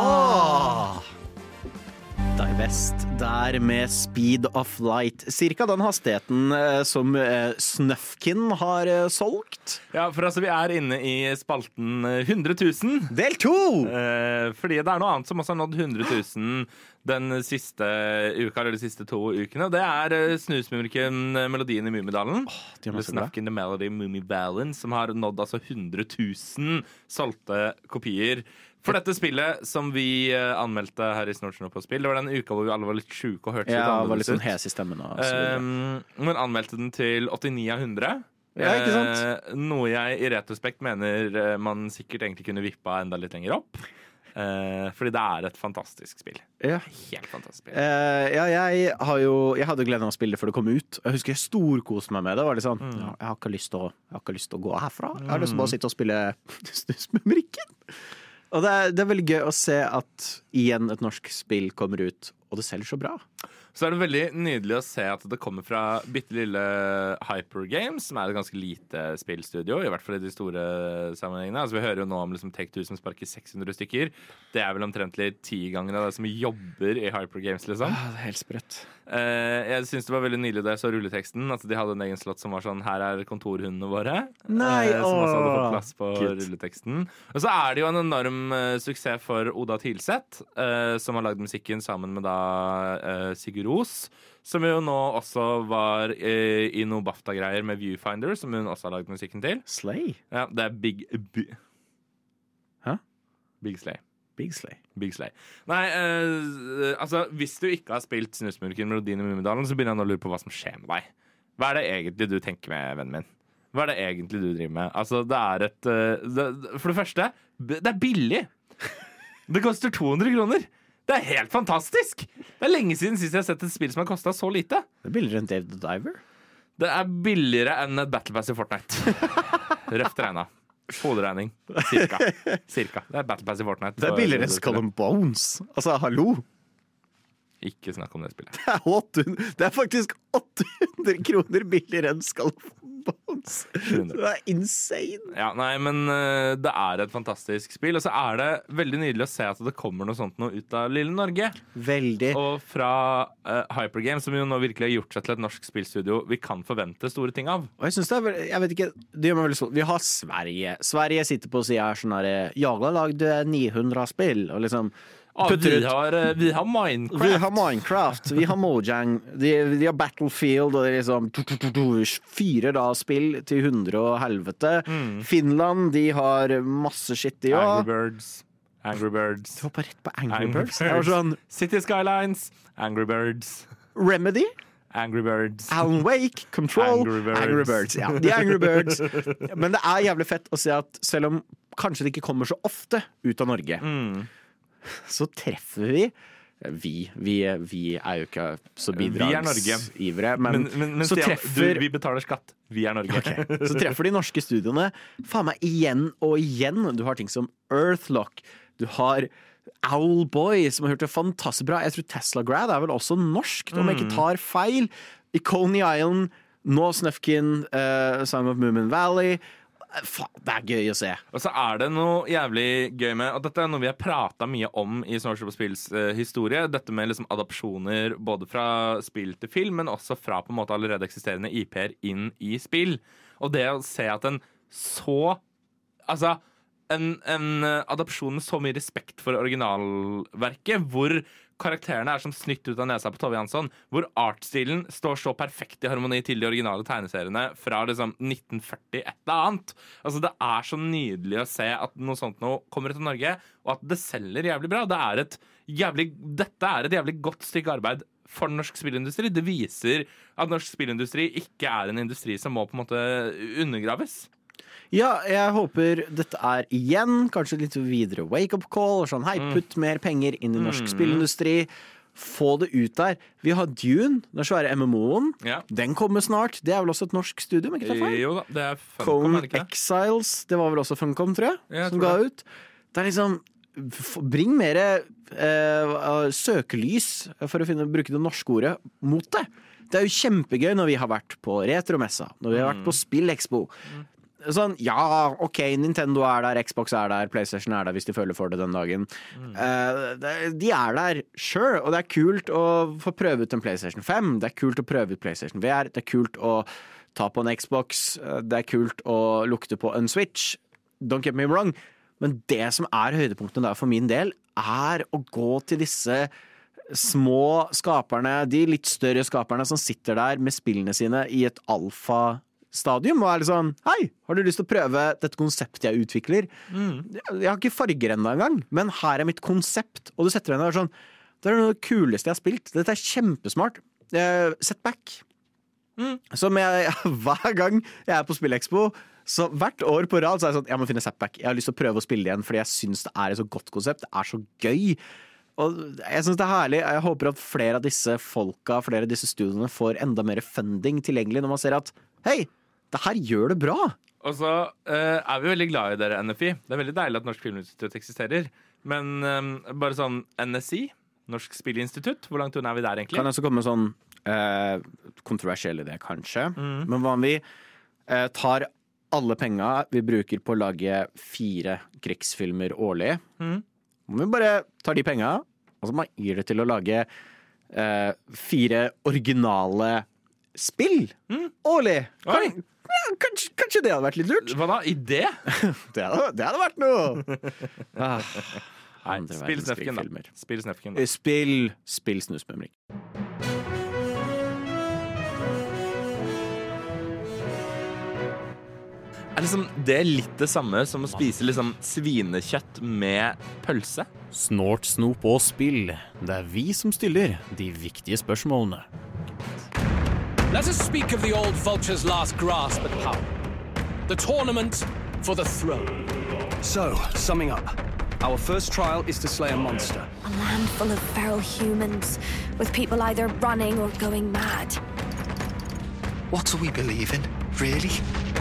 Divest der med Speed of Light. Cirka den hastigheten som Snufkin har solgt. Ja, for altså vi er inne i spalten 100 000. Del 2! Fordi det er noe annet som også har nådd 100 000 den siste uka, eller de siste 2 ukene. Det er Snusmumrikken Melodien i Mummidalen. Snufkin The Melody Mummidalen, som har nådd altså 100 000 solgte kopier. For dette spillet som vi anmeldte her i Snortsen på spill, det var den uka hvor vi alle var litt syke og hørte litt annerledes ut. Var litt sånn hes i stemmen. Men anmeldte den til 89 av 100. Ja, ikke sant? Noe jeg i retrospekt mener man sikkert egentlig kunne vippa enda litt lenger opp. Fordi det er et fantastisk spill. Ja. Helt fantastisk spill. Jeg hadde gleden av å spille det før det kom ut. Jeg husker jeg storkoste meg med det. Det var litt sånn, jeg har ikke lyst til å gå herfra. Jeg har lyst til å bare sitte og spille Snusmumrikken. Og det er veldig gøy å se at igjen et norsk spill kommer ut, og det selger så bra. Så er det veldig nydelig å se at det kommer fra bitte lille Hyper Games, som er et ganske lite spillstudio, i hvert fall i de store sammenhengene. Altså, vi hører jo nå om liksom, Take-Two som sparker 600 stykker. Det er vel omtrentlig 10 ganger av det som jobber i Hyper Games, liksom. Det er helt sprøtt. Jeg synes det var veldig nydelig da jeg så rulleteksten, at de hadde en egen slott som var sånn, her er kontorhundene våre. Nei, som også hadde fått plass på Gud. rulleteksten. Og så er det jo en enorm suksess for Oda Tilseth, som har lagd musikken sammen med da Sigurd Ros, som jo nå også var i noe BAFTA-greier med Viewfinder, som hun også har lagd musikken til. Slay? Ja, det er Hæ? Big Slay. Big Slay. Big Slay. Nei, altså, hvis du ikke har spilt Snusmurken, Melodien i Mummidalen, så begynner jeg nå å lure på hva som skjer med deg. Hva er det egentlig du tenker med, vennen min? Hva er det egentlig du driver med? Altså, det er for det første, det er billig. Det koster 200 kroner. Det er helt fantastisk! Det er lenge siden sist jeg har sett et spill som har kostet så lite. Det er billigere enn Dave the Diver. Det er billigere enn et Battle Pass i Fortnite. Røft regna. Hoderegning. Cirka. Det er Battle Pass i Fortnite. Det er billigere enn Skull and Bones. Altså, hallo. Ikke snakk om det spillet. Det er faktisk 800 kroner billigere enn Skull and Bones. Det er insane. Ja, nei, men det er et fantastisk spill. Og så er det veldig nydelig å se at det kommer noe sånt noe ut av lille Norge. Veldig. Og fra Hyper Games, som jo nå virkelig har gjort seg til et norsk spillstudio vi kan forvente store ting av. Og jeg synes det er, jeg vet ikke, det gjør meg veldig stolt. Vi har Sverige. Sverige sitter på siden her sånn her, jeg har lagd 900 spill, og liksom vi har Minecraft. Vi har Minecraft, vi har Mojang, de har Battlefield, og det er liksom 4 da spill til 100 og helvete. Finland, de har masse shit i Angry Birds. Du var bare rett på Angry Birds. Det var sånn City Skylines, Angry Birds. Remedy, Angry Birds. Alan Wake, Control, Angry Birds. Ja, de Angry Birds. Men det er jævlig fett å se at selv om kanskje det ikke kommer så ofte ut av Norge, så treffer vi er jo ikke så bidragsivere, men så treffer vi betaler skatt. Vi er Norge. Okay. Så treffer de norske studiene faen meg igjen og igjen. Du har ting som Earthlock, du har Owlboy, som har hørt det fantastisk bra. Jeg tror Tesla Grad er vel også norsk, om jeg ikke tar feil. I Coney Island, nå Snufkin, Song of Moomin Valley. Faen, det er gøy å se. Og så er det noe jævlig gøy med, og dette er noe vi har pratet mye om i Snorre på Spills historie, dette med liksom adopsjoner både fra spill til film, men også fra på en måte allerede eksisterende IP-er inn i spill. Og det å se at en adopsjon med så mye respekt for originalverket, hvor karakterene er som snytt ut av nesa på Tove Jansson, hvor artstilen står så perfekt i harmoni til de originale tegneseriene fra liksom 1940 et eller annet. Altså, det er så nydelig å se at noe sånt nå kommer til Norge, og at det selger jævlig bra. Dette er et jævlig godt stykke arbeid for norsk spillindustri. Det viser at norsk spillindustri ikke er en industri som må på en måte undergraves. Ja, jeg håper dette er igjen kanskje litt videre wake-up call, og sånn, hei, putt mer penger inn i norsk spillindustri, få det ut der. Vi har Dune, den svære MMO-en. Ja. Den kommer snart. Det er vel også et norsk studio, men ikke ta feil? Jo da, det er Funcom, er det ikke? Exiles, det var vel også Funcom, tror jeg, som ga ut. Det er liksom, bring mer søkelys, for å bruke det norske ordet, mot det. Det er jo kjempegøy når vi har vært på Retromessa, når vi har vært på Spill-Expo. Sånn, ja, ok, Nintendo er der, Xbox er der, PlayStation er der hvis de føler for det den dagen. De er der, sure, og det er kult å få prøve ut en PlayStation 5, det er kult å prøve ut PlayStation VR, det er kult å ta på en Xbox, det er kult å lukte på en Switch, don't get me wrong, men det som er høydepunktene der for min del, er å gå til disse små skaperne, de litt større skaperne som sitter der med spillene sine i et alfa-stadium, og er litt sånn, hei, har du lyst til å prøve dette konseptet jeg utvikler? Jeg har ikke farger enda engang, men her er mitt konsept, og du setter deg ned og er sånn, det er noe av det kuleste jeg har spilt, dette er kjempesmart. Setback. Som hver gang jeg er på Spill-Expo, så hvert år på rad så er det sånn, jeg må finne Setback. Jeg har lyst til å prøve å spille igjen, fordi jeg synes det er et så godt konsept, det er så gøy. Og jeg synes det er herlig. Jeg håper at flere av disse folka, flere av disse studiene får enda mer funding tilgjengelig når man ser at, hei, det her gjør det bra. Og så er vi veldig glad i dere, NFI. Det er veldig deilig at Norsk Filminstitutt eksisterer. Men bare sånn NSI, Norsk Spillinstitutt. Hvor langt unna er vi der, egentlig? Kan også komme med sånn kontroversiell idé, kanskje. Men hva om vi tar alle penga vi bruker på å lage 4 krigsfilmer årlig, om vi bare tar de penga, og så man gir det til å lage 4 originale spill årlig. Kanskje det hadde vært litt lurt? Hva da? Idé? Det hadde vært noe. Nei, spill Snøfken, da. Spill Snøfken, da. Spill Snusmumrik. Er liksom det litt det samme som å spise liksom svinekjøtt med pølse? Snort, snop og spill. Det er vi som stiller de viktige spørsmålene. Let us speak of the old vulture's last grasp at power. The tournament for the throne. So, summing up, our first trial is to slay a monster. A land full of feral humans, with people either running or going mad. What do we believe in, really?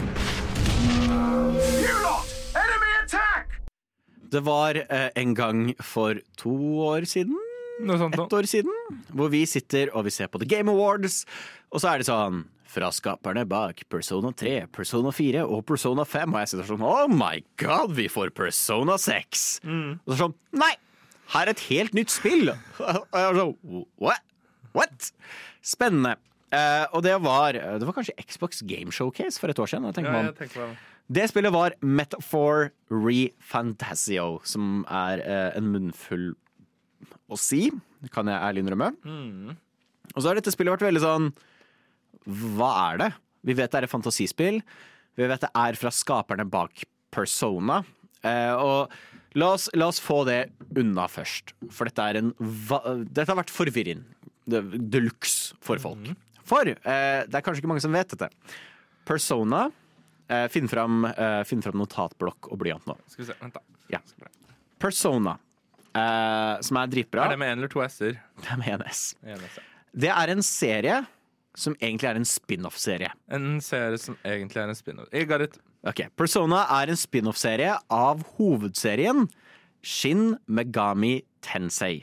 Det var en gang for 2 år siden, Noe sånt nå. 1 år siden, hvor vi sitter og vi ser på The Game Awards, og så er det sånn, fra skaperne bak Persona 3, Persona 4 og Persona 5, og jeg sitter sånn, oh my god, vi får Persona 6. Og så sånn, nei, her er et helt nytt spill. Og jeg var sånn, what? Spennende. Og det var kanskje Xbox Game Showcase for 1 år siden, jeg tenkte på. Det spillet var Metaphor ReFantasio, som er en munnfull å si, kan jeg ærlig innrømme. Og så har dette spillet vært veldig sånn, hva er det? Vi vet det er et fantasispill, vi vet det er fra skaperne bak Persona, og la oss få det unna først, for dette har vært forvirrende, deluxe for folk. For det er kanskje ikke mange som vet dette. Persona, finn fram notatblokk og blyant nå. Skal vi se, vent da. Ja. Persona, som er dritbra. Er det med 1 eller 2 S-er? Det er med 1 S. 1 S, ja. Det er en serie som egentlig er en spin-off-serie. En serie som egentlig er en spin-off. Jeg got it. Ok, Persona er en spin-off-serie av hovedserien Shin Megami Tensei.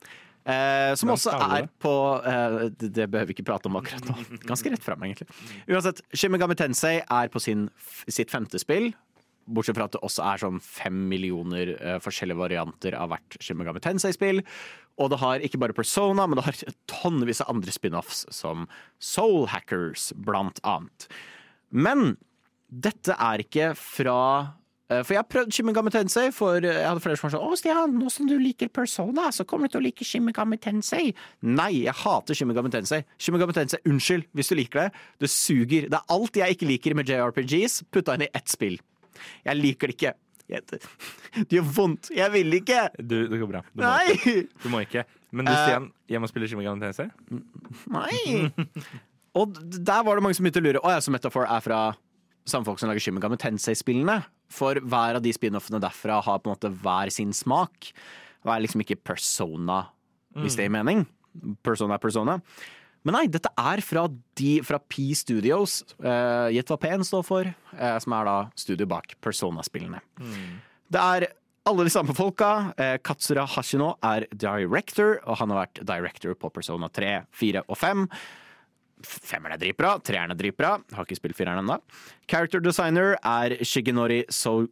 Som også er på det behøver vi ikke prate om akkurat nå. Ganske rett frem, egentlig. Uansett, Shin Megami Tensei er på sitt 5. spill, bortsett fra at det også er sånn 5 millioner forskjellige varianter av hvert Shin Megami Tensei-spill. Og det har ikke bare Persona, men det har tonnevis av andre spin-offs, som Soul Hackers, blant annet. Men dette er ikke fra for jeg har prøvd Shin Megami Tensei, for jeg hadde flere som var sånn, Stian, nå som du liker Persona, så kommer du til å like Shin Megami Tensei. Nei, jeg hater Shin Megami Tensei. Shin Megami Tensei, unnskyld, hvis du liker det. Det suger. Det er alt jeg ikke liker med JRPGs, putta inn i ett spill. Jeg liker det ikke. Det gjør vondt. Jeg vil ikke. Det går bra. Du må ikke. Men du, Stian, jeg må spille Shin Megami Tensei? Nei. Og der var det mange som begynte å lure, så Metaphor er fra samme folk som lager Shin Megami Tensei-spillene. For hver av de spin-offene derfra har på en måte hver sin smak. Og er liksom ikke Persona, hvis det er mening. Persona er Persona. Men nei, dette er fra P Studios. Gjett hva P-en står for, som er da studio bak Persona-spillene. Det er alle de samme folka. Katsura Hashino er director, og han har vært director på Persona 3, 4 og 5. 5-eren er dritbra, 3-eren er dritbra. Har ikke spilt 4-eren enda. Character designer er Shigenori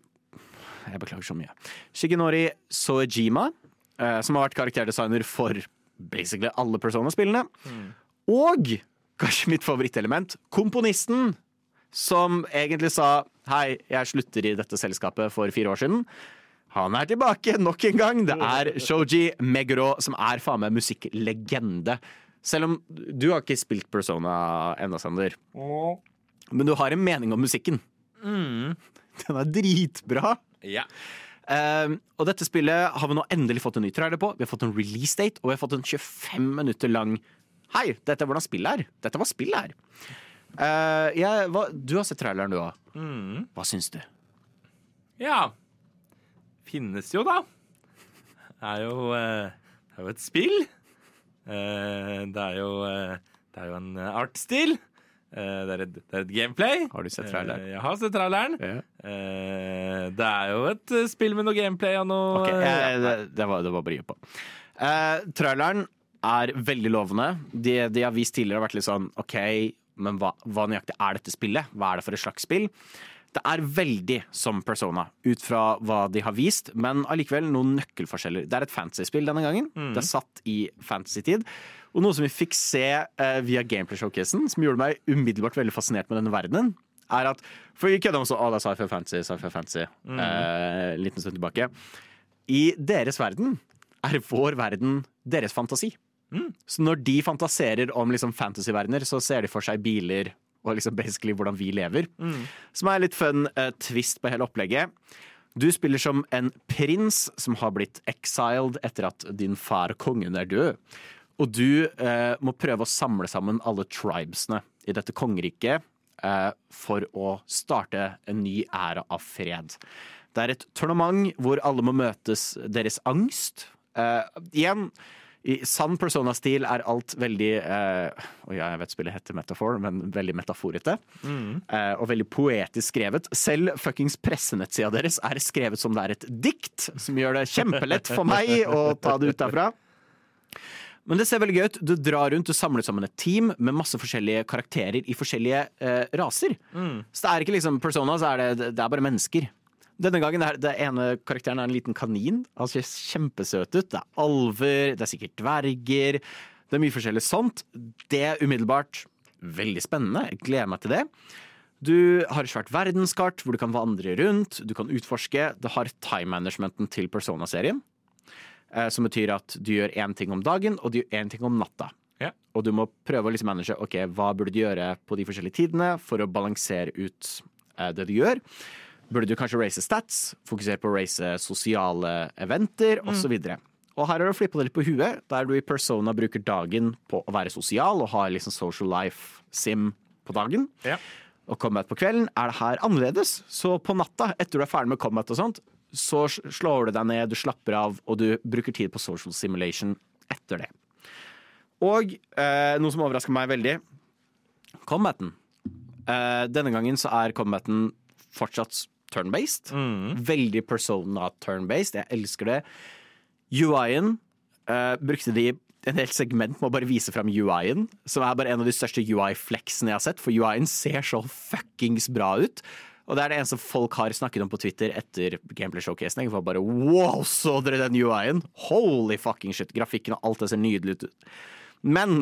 Soejima, som har vært karakterdesigner for basically alle Persona-spillene. Og, kanskje mitt favorittelement, komponisten, som egentlig sa, hei, jeg slutter i dette selskapet for 4 år siden. Han er tilbake nok en gang. Det er Shoji Meguro, som er faen meg musikklegende. Selv om du har ikke spilt Persona enda, Sander. Men du har en mening om musikken. Den er dritbra. Ja. Og dette spillet har vi nå endelig fått en ny trailer på. Vi har fått en release date, og vi har fått en 25 minutter lang hei, dette er hvordan spillet er. Dette var spillet her. Du har sett traileren du også. Hva syns du? Ja, finnes jo da. Det er jo et spill. Det er jo en artstil. Det er et gameplay. Har du sett traileren? Jeg har sett traileren. Ja. Det er jo et spill med noe gameplay og noe... Okay, det var bare å gi på. Traileren er veldig lovende. De har vist tidligere har vært litt sånn, ok, men hva nøyaktig er dette spillet? Hva er det for et slags spill? Det er veldig som Persona, ut fra hva de har vist, men allikevel noen nøkkelforskjeller. Det er et fantasy-spill denne gangen. Det er satt i fantasy-tid. Og noe som vi fikk se via gameplay-showcasen, som gjorde meg umiddelbart veldig fascinert med denne verdenen, er at, for vi kødde om så, det er sci-fi fantasy, liten stund tilbake. I deres verden er vår verden deres fantasi. Så når de fantaserer om liksom fantasy-verdener, så ser de for seg biler og liksom basically hvordan vi lever. Som er litt fun twist på hele opplegget. Du spiller som en prins som har blitt exiled etter at din far kongen er død. Og du må prøve å samle sammen alle tribesene i dette kongeriket for å starte en ny æra av fred. Det er et tournament hvor alle må møtes deres angst. Igjen, i sann Persona-stil er alt veldig jeg vet spillet heter metafor, men veldig metaforete. Og veldig poetisk skrevet. Selv fuckings pressenettsida deres er skrevet som det er et dikt, som gjør det kjempelett for meg å ta det ut derfra. Men det ser veldig gøy ut. Du drar rundt, du samler sammen et team med masse forskjellige karakterer i forskjellige raser. Så det er ikke liksom Persona, så er det er bare mennesker. Denne gangen det ene karakteren er en liten kanin. Han ser kjempesøt ut. Det er alver, det er sikkert dverger. Det er mye forskjellig sånt. Det er umiddelbart veldig spennende. Jeg gleder meg til det. Du har et svært verdenskart hvor du kan vandre rundt, du kan utforske. Det har time-managementen til Persona-serien. Som betyr at du gjør én ting om dagen, og du gjør én ting om natta. Ja. Og du må prøve å liksom manage, ok, hva burde du gjøre på de forskjellige tidene for å balansere ut det du gjør. Burde du kanskje race stats, fokusere på å race sosiale eventer, og så videre. Og her har du flippet det litt på huet, der du i Persona bruker dagen på å være sosial, og har liksom social life sim på dagen. Ja. Og combat på kvelden er det her annerledes. Så på natta, etter du er ferdig med combat og sånt, så slår du deg ned, du slapper av, og du bruker tid på social simulation etter det. Og noe som overrasker meg veldig, combaten. Denne gangen så er combaten fortsatt turn-based. Veldig Persona turn-based. Jeg elsker det. UI-en brukte de en helt segment med å bare vise frem UI-en, som er bare en av de største UI-flexene jeg har sett, for UI-en ser så fuckings bra ut. Og det er det eneste folk har snakket om på Twitter etter gameplay-showcasen. Jeg var bare, wow, så dere den UI-en? Holy fucking shit. Grafikken og alt det ser nydelig ut. Men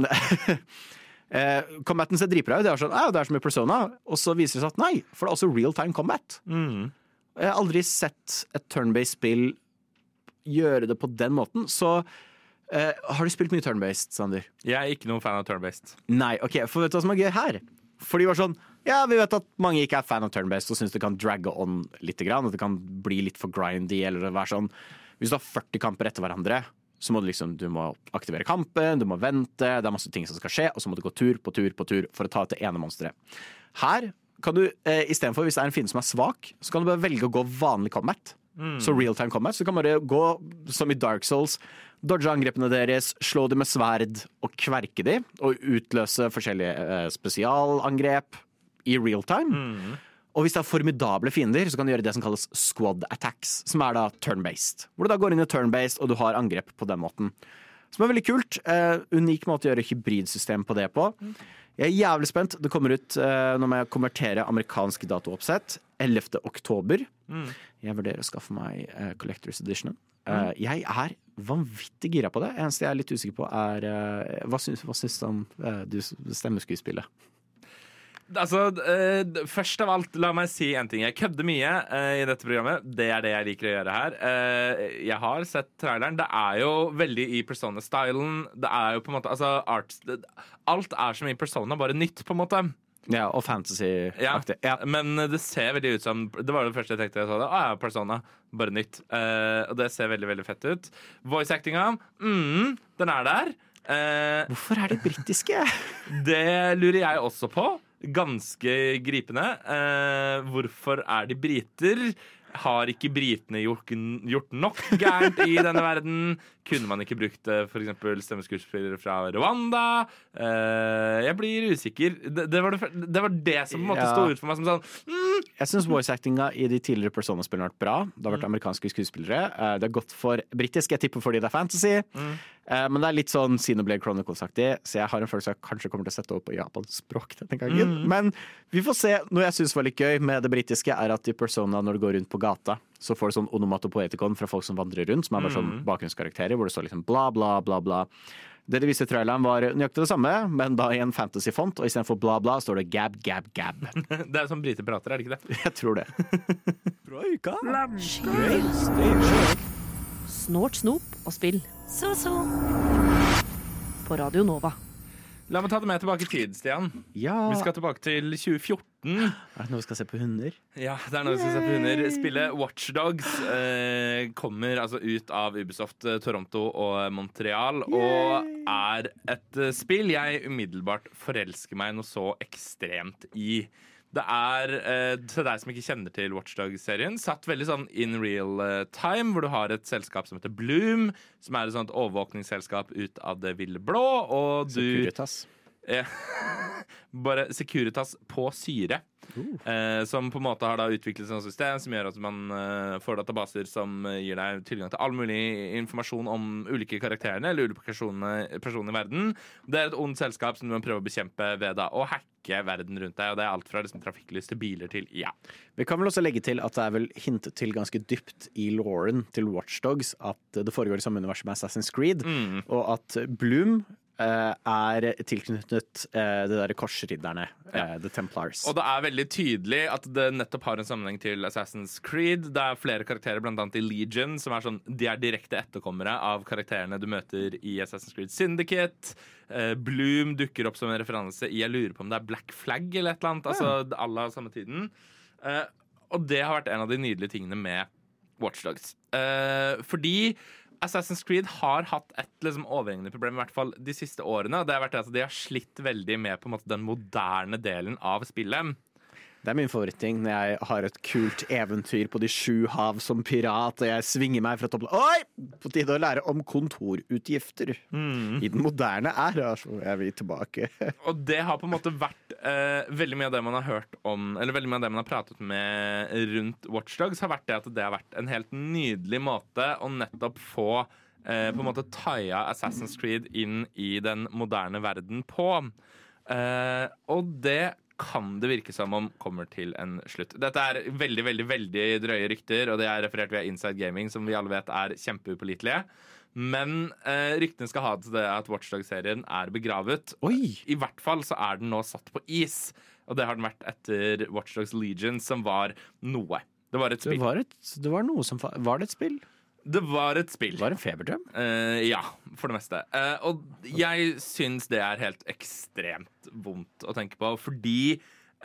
combaten ser dritbra ut. Det er sånn, det er som i Persona. Og så viser det seg at nei, for det er også real-time combat. Jeg har aldri sett et turn-based spill gjøre det på den måten. Så har du spilt mye turn-based, Sander? Jeg er ikke noen fan av turn-based. Nei, ok, for vet du hva som er gøy her? For de var sånn, ja, vi vet at mange ikke er fan av turn-based og synes det kan dragge on litt grann, at det kan bli litt for grindy, eller være sånn, hvis du har 40 kamper etter hverandre, så må du må aktivere kampen, du må vente, det er masse ting som skal skje, og så må du gå tur på tur på tur for å ta til ene monsteret. Her kan du, i stedet for hvis det er en fiende som er svak, så kan du bare velge å gå vanlig combat. Så real-time combat, så du kan bare gå som i Dark Souls, dodge angrepene deres, slå dem med sverd og kverke dem, og utløse forskjellige spesialangrep i real-time. Og hvis det er formidable fiender, så kan du gjøre det som kalles squad attacks, som er da turn-based. Hvor du da går inn i turn-based, og du har angrep på den måten. Som er veldig kult. Unik måte å gjøre hybridsystem på det på. Jeg er jævlig spent. Det kommer ut når jeg konverterer amerikansk datooppsett 11. oktober. Jeg vurderer å skaffe meg Collector's Edition. Jeg er vanvittig gira på det. Eneste jeg er litt usikker på er hva synes du stemmeskuespillet? Altså, først av alt, la meg si en ting. Jeg kødder mye i dette programmet. Det er det jeg liker å gjøre her. Jeg har sett traileren. Det er jo veldig i Persona-stylen. Det er jo på en måte, altså, alt er som i Persona, bare nytt på en måte. Ja, og fantasy-aktig. Ja, men det ser veldig ut som, det var det første jeg tenkte jeg så det. Ja, Persona, bare nytt. Og det ser veldig, veldig fett ut. Voice-actinga, den er der. Hvorfor er de britiske? Det lurer jeg også på. Ganske gripende. Hvorfor er de briter? Har ikke britene gjort nok gærent i denne verden? Kunne man ikke brukt for eksempel stemmeskuespillere fra Rwanda? Jeg blir usikker. Det var det som på en måte stod ut for meg som sånn Jeg synes voice-actinga i de tidligere Persona-spillene har vært bra. Det har vært amerikanske skuespillere. Det har gått for britisk, jeg tipper fordi det er fantasy. Men det er litt sånn Xenoblade Chronicles-aktig, så jeg har en følelse av jeg kanskje kommer til å sette opp på japansk språk denne gangen. Men vi får se. Noe jeg synes var litt gøy med det britiske, er at i Persona, når du går rundt på gata, så får du sånn onomatopoetikon fra folk som vandrer rundt, som er bare sånn bakgrunnskarakterer, hvor det står liksom bla, bla, bla, bla. Det de viste i traileren var nøyaktig det samme, men da i en fantasy-font, og i stedet for bla, bla, står det gab, gab, gab. Det er sånn briter prater, er det ikke det? Jeg tror det. Bra uka! Snort, snop og spill. Så. På Radio Nova. La meg ta det med tilbake i tid, Stian. Ja. Vi skal tilbake til 2014. Er det noe vi skal se på hunder? Ja, det er noe vi skal se på hunder. Spillet Watch Dogs kommer altså ut av Ubisoft Toronto og Montreal, og er et spill jeg umiddelbart forelsker meg noe så ekstremt i. Det er, til deg som ikke kjenner til Watch Dogs-serien, satt veldig sånn in real time, hvor du har et selskap som heter Bloom, som er et sånt overvåkningsselskap ut av det ville blå, og du... Securitas. Bare Securitas på syre. Som på en måte har da utviklet et system som gjør at man får databaser som gir deg tilgang til all mulig informasjon om ulike karakterene eller ulike personer i verden. Det er et ondt selskap som du må prøve å bekjempe ved da å hacke verden rundt deg, og det er alt fra liksom trafikklys til biler til Vi kan vel også legge til at det er vel hintet til ganske dypt i Lauren til Watch Dogs at det foregår i samme univers med Assassin's Creed, og at Bloom er tilknyttet det der korsridderne, The Templars. Og det er veldig tydelig at det nettopp har en sammenheng til Assassin's Creed. Det er flere karakterer, blant annet i Legion, som er sånn, de er direkte etterkommere av karakterene du møter i Assassin's Creed Syndicate. Bloom dukker opp som en referanse i, jeg lurer på om det er Black Flag eller et eller annet, altså alle av samme tiden. Og det har vært en av de nydelige tingene med Watch Dogs. Fordi Assassin's Creed har hatt et liksom overhengende problem, i hvert fall de siste årene. Det har vært at de har slitt veldig med på en måte den moderne delen av spillet. Det er min favoritting når jeg har et kult eventyr på de 7 hav som pirat, og jeg svinger meg fra toppen. Oi! På tide å lære om kontorutgifter. I den moderne æra, så er vi tilbake. Og det har på en måte vært veldig mye av det man har hørt om, eller veldig mye av det man har pratet med rundt Watch Dogs, har vært det at det har vært en helt nydelig måte å nettopp få på en måte taia Assassin's Creed inn i den moderne verden på. Og det kan det virke som om kommer til en slutt. Dette er veldig, veldig, veldig drøye rykter, og det er referert via Inside Gaming, som vi alle vet er kjempeupålitelige. Men ryktene skal ha til det at Watch Dogs-serien er begravet. I hvert fall så er den nå satt på is, og det har den vært etter Watch Dogs Legion, som var noe. Det var et spill. Var det et spill? Det var et spill. Var det en feberdrøm? Ja, for det meste. Og jeg syns det er helt ekstremt vondt å tenke på, fordi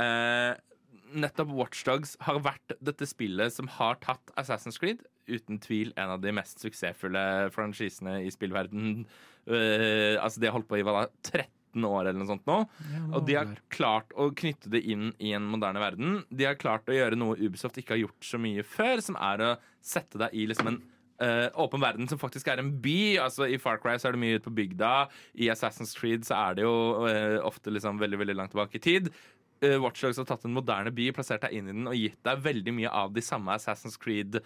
nettopp Watch Dogs har vært dette spillet som har tatt Assassin's Creed, uten tvil en av de mest suksessfulle franchisene i spillverden. Altså de har holdt på i 13 år eller noe sånt nå, og de har klart å knytte det inn i en moderne verden. De har klart å gjøre noe Ubisoft ikke har gjort så mye før, som er å sette deg i liksom en åpen verden som faktisk er en by. Altså i Far Cry så er det mye ut på bygda. I Assassin's Creed så er det jo ofte liksom veldig, veldig langt tilbake i tid. Watch Dogs har tatt en moderne by, plassert deg inn i den og gitt deg veldig mye av de samme Assassin's Creed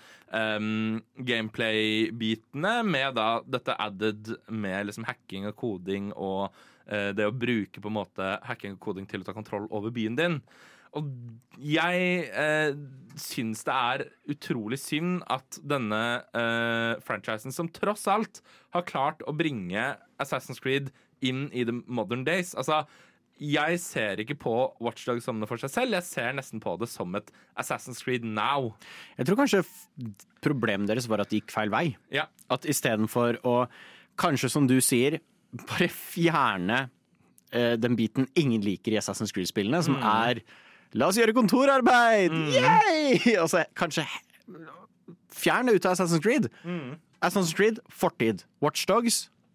gameplay-bitene, med da dette added med liksom hacking og koding og det å bruke på en måte hacking og koding til å ta kontroll over byen din. Og jeg syns det er utrolig synd at denne franchisen, som tross alt har klart å bringe Assassin's Creed inn i the modern days. Altså, jeg ser ikke på Watch Dogs som det for seg selv. Jeg ser nesten på det som et Assassin's Creed now. Jeg tror kanskje problemet deres var at det gikk feil vei. Ja. At istedenfor å, kanskje som du sier, bare fjerne den biten ingen liker i Assassin's Creed-spillene, som er la oss gjøre kontorarbeid! Yay! Og så kanskje fjern det ut av Assassin's Creed. Assassin's Creed, fortid. Watch Dogs,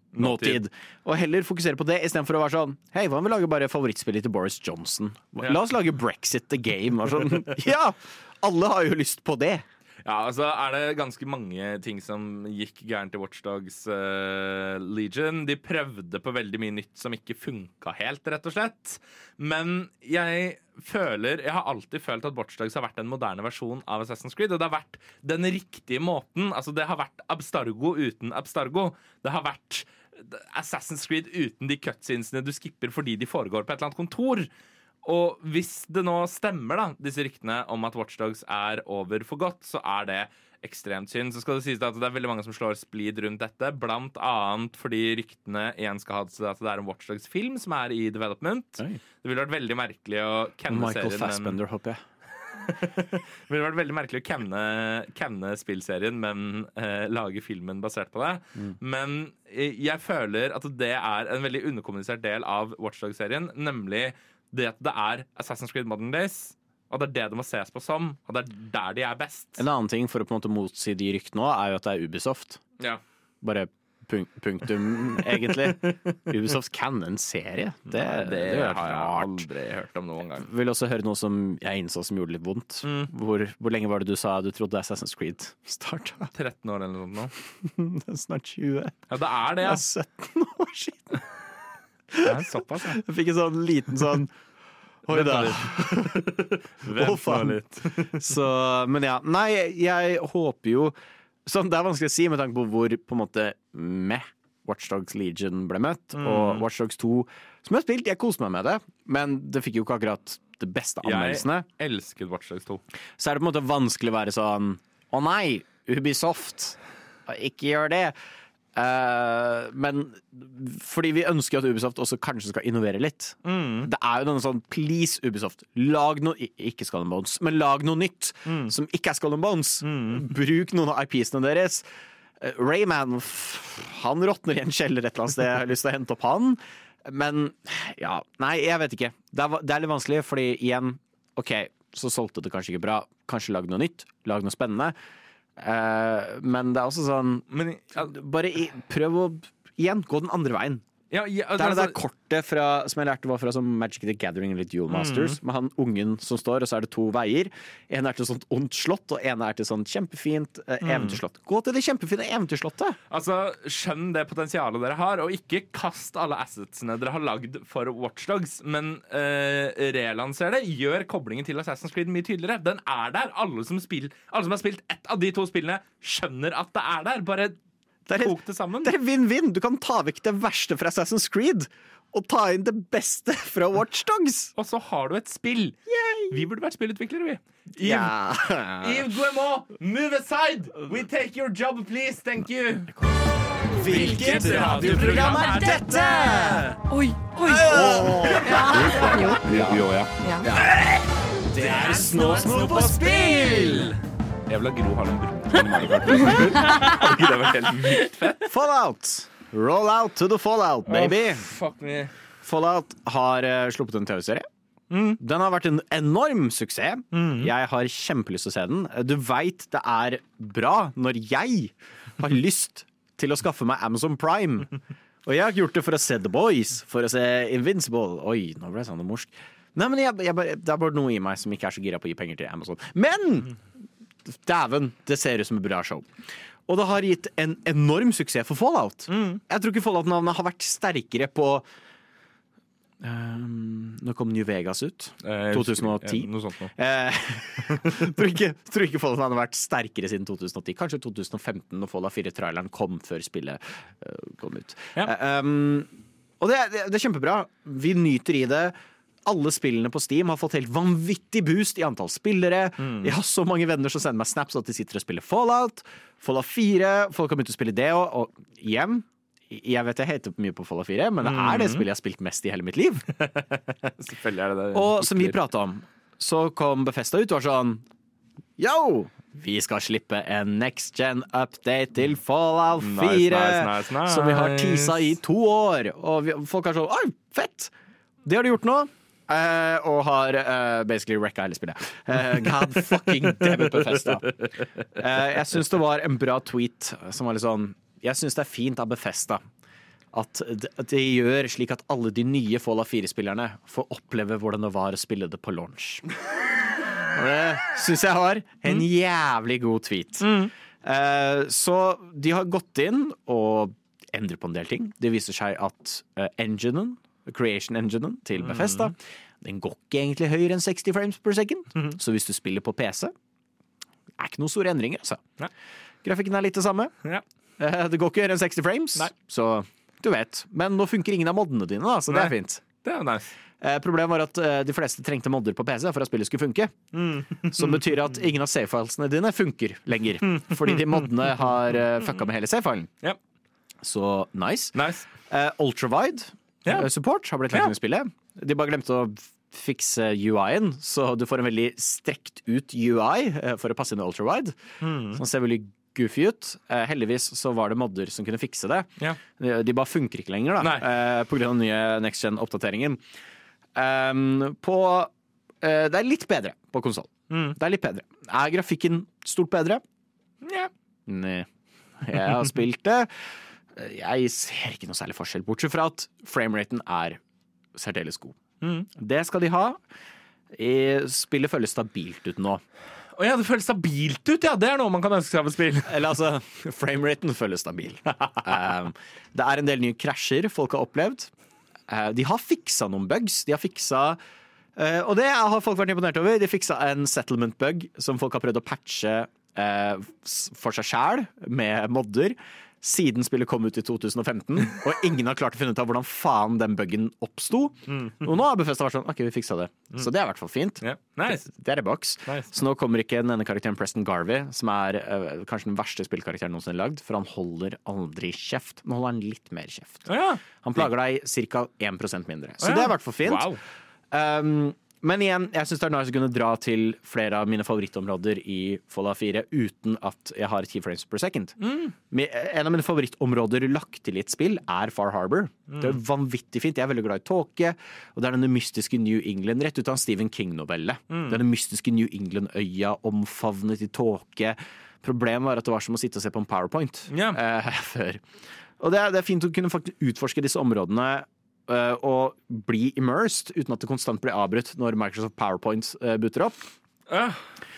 nåtid. Og heller fokusere på det, i stedet for å være sånn, hei, hva om vi lager bare favorittspillet til Boris Johnson? La oss lage Brexit the Game. Og sånn. Ja, alle har jo lyst på det. Ja, altså det ganske mange ting som gikk gærent i Watch Dogs Legion. De prøvde på veldig mye nytt som ikke funket helt, rett og slett. Men jeg har alltid følt at Watch Dogs har vært en moderne versjon av Assassin's Creed, og det har vært den riktige måten. Altså, det har vært Abstergo uten Abstergo. Det har vært Assassin's Creed uten de cutscenesene du skipper fordi de foregår på et eller annet kontor. Og hvis det nå stemmer, da, disse ryktene om at Watch Dogs er over for godt, så er det ekstremt synd. Så skal det sies at det er veldig mange som slår splid rundt dette, blant annet fordi ryktene igjen skal ha at det er en Watch Dogs-film som er i development. Oi. Det ville vært veldig merkelig å kenne serien. Michael Fassbender, håper jeg. Det ville vært veldig merkelig å kenne spillserien, men lage filmen basert på det. Men jeg føler at det er en veldig underkommunisert del av Watch Dogs-serien, nemlig det at det er Assassin's Creed Modern Days, og det er det det må ses på som, og det er der de er best. En annen ting for å på en måte motsi de ryktene nå, er jo at det er Ubisoft. Ja. Bare punktum, egentlig. Ubisoft kan en serie. Det har jeg aldri hørt om noen gang. Vil også høre noe som jeg innså som gjorde litt vondt. Hvor lenge var det du sa du trodde Assassin's Creed startet? 13 år eller noe nå. Det er snart 20. Ja, det er det, ja. Det er 17 år siden. Det er såpass, ja. Jeg fikk en sånn liten sånn oi da. Vent nå litt. Så, men ja, nei, jeg håper jo sånn, det er vanskelig å si med tanke på hvor på en måte Watch Dogs Legion ble møtt, og Watch Dogs 2 som jeg har spilt, jeg koste meg med det, men det fikk jo ikke akkurat det beste anmeldelsene. Jeg elsket Watch Dogs 2. Så er det på en måte vanskelig å være sånn å nei, Ubisoft, ikke gjør det. Men fordi vi ønsker at Ubisoft også kanskje skal innovere litt. Det er jo noe sånn, please Ubisoft, lag noe, ikke Skull and Bones, men lag noe nytt som ikke er Skull and Bones. Bruk noen av IPsene deres. Rayman, han råtner i en kjeller et eller annet sted. Jeg har lyst til å hente opp han. Men ja, nei, jeg vet ikke. Det er litt vanskelig, fordi igjen, ok, så solgte det kanskje ikke bra. Kanskje lag noe nytt, lag noe spennende. Men det er også sånn bare prøv å igjen gå den andre veien. Det er det der kortet som jeg lærte var fra Magic the Gathering eller Duel Masters, med han ungen som står, og så er det 2 veier. En er til sånt ondt slott, og en er til sånn kjempefint eventyrslott. Gå til det kjempefine eventyrslottet. Altså, skjønn det potensialet dere har, og ikke kast alle assetsene dere har lagd for Watch Dogs, men relanser det. Gjør koblingen til Assassin's Creed mye tydeligere. Den er der. Alle som har spilt ett av de 2 spillene, skjønner at det er der. Bare kok det sammen. Det er vinn-vinn. Du kan ta vekk det verste fra Assassin's Creed og ta inn det beste fra Watch Dogs. Og så har du et spill. Yay! Vi burde vært spillutviklere, vi. Yves Guillemot, move aside! We take your job, please. Thank you. Hvilket radioprogram er dette? Oi. Det er Snå på spill! Jeg vil ha Gro Harlem Brundtland. Hadde ikke det vært helt vilt fett? Fallout. Roll out to the Fallout, baby. Fuck me. Fallout har sluppet en TV-serie. Den har vært en enorm suksess. Jeg har kjempelyst til å se den. Du vet det er bra når jeg har lyst til å skaffe meg Amazon Prime. Og jeg har ikke gjort det for å se The Boys, for å se Invincible. Oi, nå ble jeg sånn morsk. Nei, men det er bare noe i meg som ikke er så gira på å gi penger til Amazon. Men dæven, det ser ut som et bra show. Og det har gitt en enorm suksess for Fallout. Jeg tror ikke Fallout-navnet har vært sterkere på Nå kom New Vegas ut 2010. Noe sånt nå. Tror ikke Fallout har vært sterkere siden 2010. Kanskje 2015, når Fallout 4-traileren kom før spillet kom ut. Og det er kjempebra. Vi nyter i det. Alle spillene på Steam har fått helt vanvittig boost i antall spillere. Jeg har så mange venner som sender meg snaps at de sitter og spiller Fallout 4. Folk har begynt å spille det og igjen, jeg vet jeg hater mye på Fallout 4, men det er det spillet jeg har spilt mest i hele mitt liv. Selvfølgelig er det. Og som vi pratet om, så kom Bethesda ut og var sånn yo, vi skal slippe en next gen update til Fallout 4 nice. som vi har teaset i 2 år. Og folk er sånn, oi, fett! Det har de gjort nå. Og har basically wrecka hele spillet. God fucking damn it, Bethesda. Jeg synes det var en bra tweet som var litt sånn, jeg synes det er fint av Bethesda at det gjør slik at alle de nye Fallout 4-spillerne får oppleve hvordan det var å spille det på launch. Og det synes jeg var en jævlig god tweet. Så de har gått inn og endret på en del ting. Det viser seg at creation-enginen til Bethesda, den går ikke egentlig høyere enn 60 frames per second. Så hvis du spiller på PC, det er ikke noen store endringer, altså. Nei. Grafikken er litt det samme. Ja. Det går ikke høyere enn 60 frames, så du vet. Men nå funker ingen av moddene dine, da, så det er fint. Det er nice. Problemet var at de fleste trengte modder på PC for at spillet skulle funke. Som betyr at ingen av save-filesene dine funker lenger. Fordi de moddene har fucka med hele save-filen. Yep. Så nice. Ultrawide support har blitt lagt inn i spillet. De bare glemte å fikse UI-en, så du får en veldig strekt ut UI for å passe inn i Ultrawide. Så den ser veldig goofy ut. Heldigvis så var det modder som kunne fikse det. Ja. De bare funker ikke lenger da, på grunn av den nye Next Gen-oppdateringen. Det er litt bedre på konsol. Det er litt bedre. Er grafikken stort bedre? Ja. Nei. Jeg har spilt det. Jeg ser ikke noe særlig forskjell, bortsett fra at frameraten er særdeles god. Det skal de ha. Spillet føles stabilt ut nå. Ja, det føles stabilt ut, ja. Det er noe man kan ønske seg av et spill. Eller altså, frameraten føles stabil. Det er en del nye krasjer folk har opplevd. De har fiksa noen bugs. De har fiksa, og det har folk vært imponert over. De fiksa en settlement bug som folk har prøvd å patche for seg selv med modder siden spillet kom ut i 2015, og ingen har klart å finne ut av hvordan faen den buggen oppsto. Og nå har Bethesda vært sånn, ok, vi fiksa det. Så det er i hvert fall fint. Nice. Det er i boks. Nice. Så nå kommer ikke denne karakteren Preston Garvey, som er kanskje den verste spillkarakteren noensinne lagd, for han holder aldri kjeft. Nå holder han litt mer kjeft. Han plager deg cirka 1% mindre. Så det er i hvert fall fint. Wow. Men igjen, jeg synes det er nice å kunne dra til flere av mine favorittområder i Fallout 4 uten at jeg har 10 frames per second. En av mine favorittområder lagt til i et spill er Far Harbor. Det er vanvittig fint. Jeg er veldig glad i tåke, og det er denne mystiske New England, rett ut av en Stephen King-novelle. Denne mystiske New England-øya omfavnet i tåke. Problemet var at det var som å sitte og se på en PowerPoint før. Og det er fint å kunne faktisk utforske disse områdene og bli immersed uten at det konstant blir avbrutt når Microsoft PowerPoint butter opp. Jeg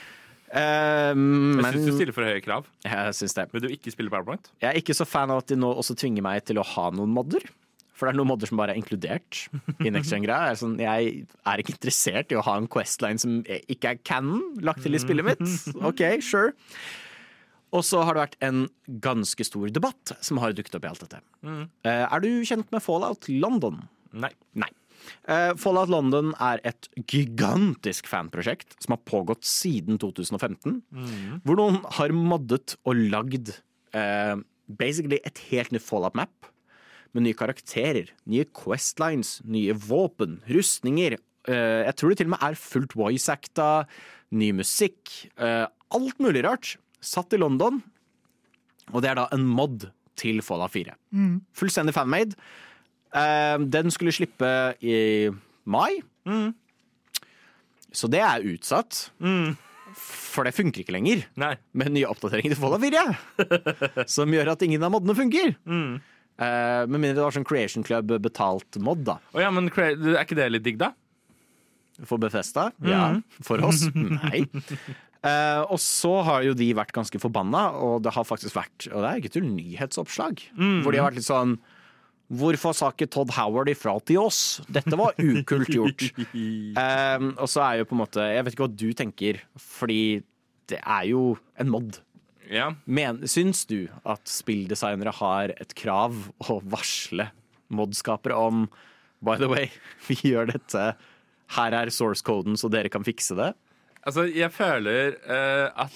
synes du stiller for høye krav. Jeg synes det. Vil du ikke spille PowerPoint? Jeg er ikke så fan av at de nå også tvinger meg til å ha noen modder. For det er noen modder som bare er inkludert i Next Gen-greia. Jeg er ikke interessert i å ha en questline som ikke er canon lagt til i spillet mitt. Ok, sure. Og så har det vært en ganske stor debatt som har dukket opp i alt dette. Er du kjent med Fallout London? Nei. Fallout London er et gigantisk fanprosjekt som har pågått siden 2015, hvor noen har moddet og lagd basically et helt nytt Fallout-map med nye karakterer, nye questlines, nye våpen, rustninger. Jeg tror det til og med er fullt voice-acta, ny musikk, alt mulig rart. Satt i London, og det er da en mod til Fallout 4. Fullstendig fanmade. Den skulle slippe i mai. Så det er utsatt. For det funker ikke lenger. Med nye oppdateringer til Fallout 4. Som gjør at ingen av modene funker. Med mindre det var sånn Creation Club betalt mod da. Men er ikke det litt digg da? For Bethesda? Ja. For oss? Nei. Og så har jo de vært ganske forbanna, og det har faktisk vært, og det er ikke til nyhetsoppslag, hvor de har vært litt sånn, hvorfor sa ikke Todd Howard ifra til oss? Dette var ukult gjort. Og så er jo på en måte, jeg vet ikke hva du tenker, fordi det er jo en mod. Syns du at spilldesignere har et krav å varsle modskapere om, by the way, vi gjør dette, her er source-koden så dere kan fikse det? Altså, jeg føler at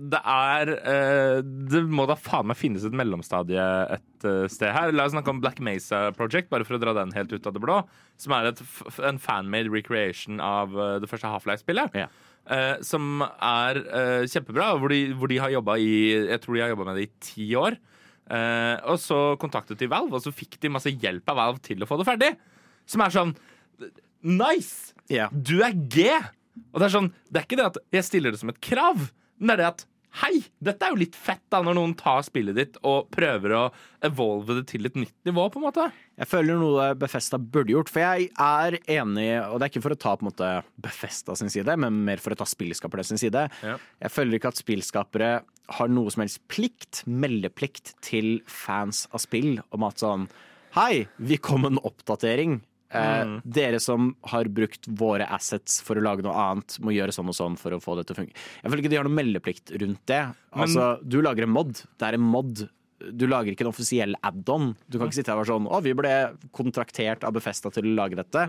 det må da faen meg finnes et mellomstadie et sted her. La oss snakke om Black Mesa Project, bare for å dra den helt ut av det blå, som er en fan-made recreation av det første Half-Life-spillet. Som er kjempebra, hvor de har jobbet jeg tror de har jobbet med det i 10 år. Og så kontaktet de Valve, og så fikk de masse hjelp av Valve til å få det ferdig. Som er sånn, nice! Du er G! Og det er sånn, det er ikke det at jeg stiller det som et krav, men det er det at hei, dette jo litt fett da, når noen tar spillet ditt og prøver å evolve det til et nytt nivå, på en måte. Jeg føler noe Bethesda burde gjort, for jeg enig, og det ikke for å ta på en måte Bethesda sin side, men mer for å ta spillskapere sin side. Ja. Jeg føler ikke at spillskapere har noe som helst meldeplikt til fans av spill, om at sånn, hei, vi kom med en oppdatering. Dere som har brukt våre assets for å lage noe annet, må gjøre sånn og sånn for å få det til å funke. Jeg føler ikke de har noe meldeplikt rundt det. Altså, du lager en mod. Det en mod. Du lager ikke en offisiell add-on. Du kan ikke sitte her og være sånn, vi ble kontraktert av Bethesda til å lage dette.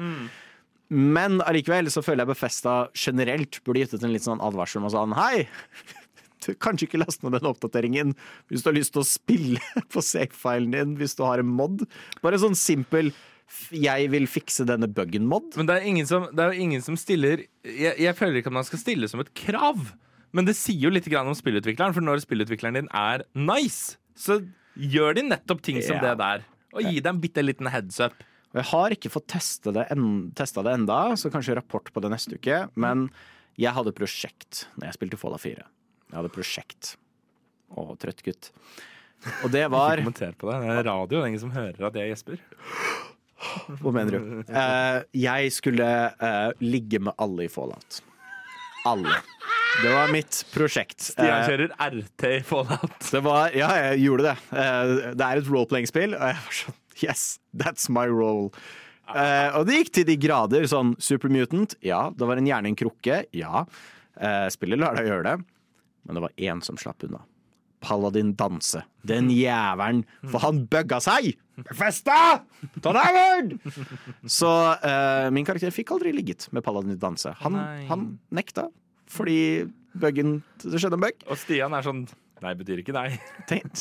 Men allikevel så føler jeg Bethesda generelt burde gitt ut en litt sånn advarsel og sånn, hei, du kanskje ikke laste ned den oppdateringen hvis du har lyst til å spille på save-filen din, hvis du har en mod. Bare sånn simpel jeg vil fikse denne buggen-mod. Men det er jo ingen som stiller jeg føler ikke at man skal stille som et krav. Men det sier jo litt grann om spillutvikleren, for når spillutvikleren din nice, så gjør de nettopp ting som det der. Og gi deg en bitte liten heads up. Jeg har ikke fått testet det enda, så kanskje rapport på det neste uke. Men jeg hadde prosjekt når jeg spilte Fallout 4. Jeg hadde prosjekt. Trøtt gutt. Og det var Ikke kommenter på det. Det radio, det ingen som hører at jeg gjesper. Hva mener du? Jeg skulle ligge med alle i Fallout. Alle. Det var mitt prosjekt. Stian kjører RT i Fallout. Ja, jeg gjorde det. Det et role-playing-spill, og jeg var sånn, yes, that's my role. Og det gikk til de grader, sånn Supermutant, ja. Det var gjerne en krukke, ja. Spillet lar deg gjøre det. Men det var en som slapp unna. Paladin Danse. Den jævelen, for han bugga seg! Festa! Ta deg! Så min karakter fikk aldri ligget med Paladin Danse. Han nekta, fordi buggen, det skjedde en bug. Og Stian sånn, nei, betyr ikke nei. Tenkt.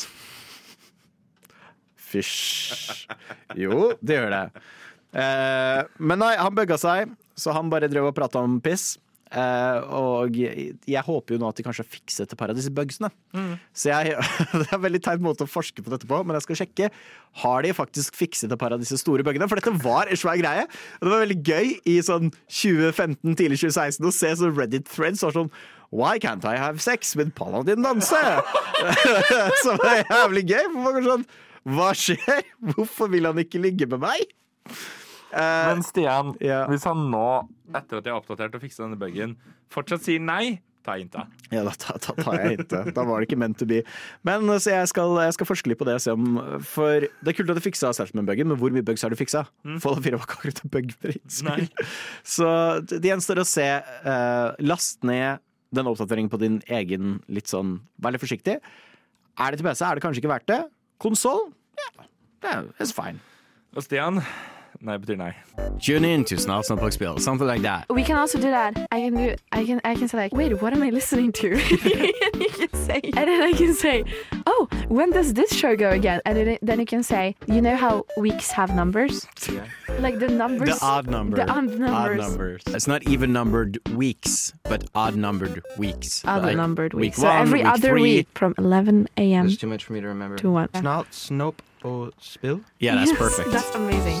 Fysj. Jo, det gjør det. Men nei, han bugga seg, så han bare drev og pratet om piss. Og jeg håper jo nå at de kanskje har fikset til Paradis-bugsene. Så det en veldig teit måte å forske på dette på, men jeg skal sjekke. Har de faktisk fikset til Paradis' store bugene? For dette var en svær greie. Og det var veldig gøy i sånn 2015, tidlig 2016 å se så Reddit-threads var sånn, why can't I have sex with Paladin Danse? Så det var jævlig gøy. For man kan sånn, hva skjer? Hvorfor vil han ikke ligge med meg? Men Stian, hvis han nå, etter at jeg har oppdatert og fikset denne buggen, fortsatt sier nei, ta hinta. Ja, da tar jeg hinta. Da var det ikke meant to be. Men så jeg skal forske litt på det, for det kult at du fiksa Settlement-buggen, men hvor mye bugs har du fiksa? Fallout 4 var ikke akkurat en bug-spill. Så det gjenstår å se. Last ned den oppdateringen på din egen, litt sånn, vær litt forsiktig. Det til PC? Det kanskje ikke verdt det? Konsol? Ja, it's fine. Og Stian? Nei, betyr nei. Tune in to Snart Snapp og Spill, something like that. We can also do that. I can say like, wait, what am I listening to? And then I can say, oh, when does this show go again? And then you can say, you know how weeks have numbers? Yeah. Like the numbers. The odd number. The odd numbers. Odd numbers. It's not even numbered weeks, but odd numbered weeks. Odd numbered weeks. So every other week from 11 a.m. That's too much for me to remember. To 1. Snart Snopp og Spill? Yeah, that's perfect. That's amazing.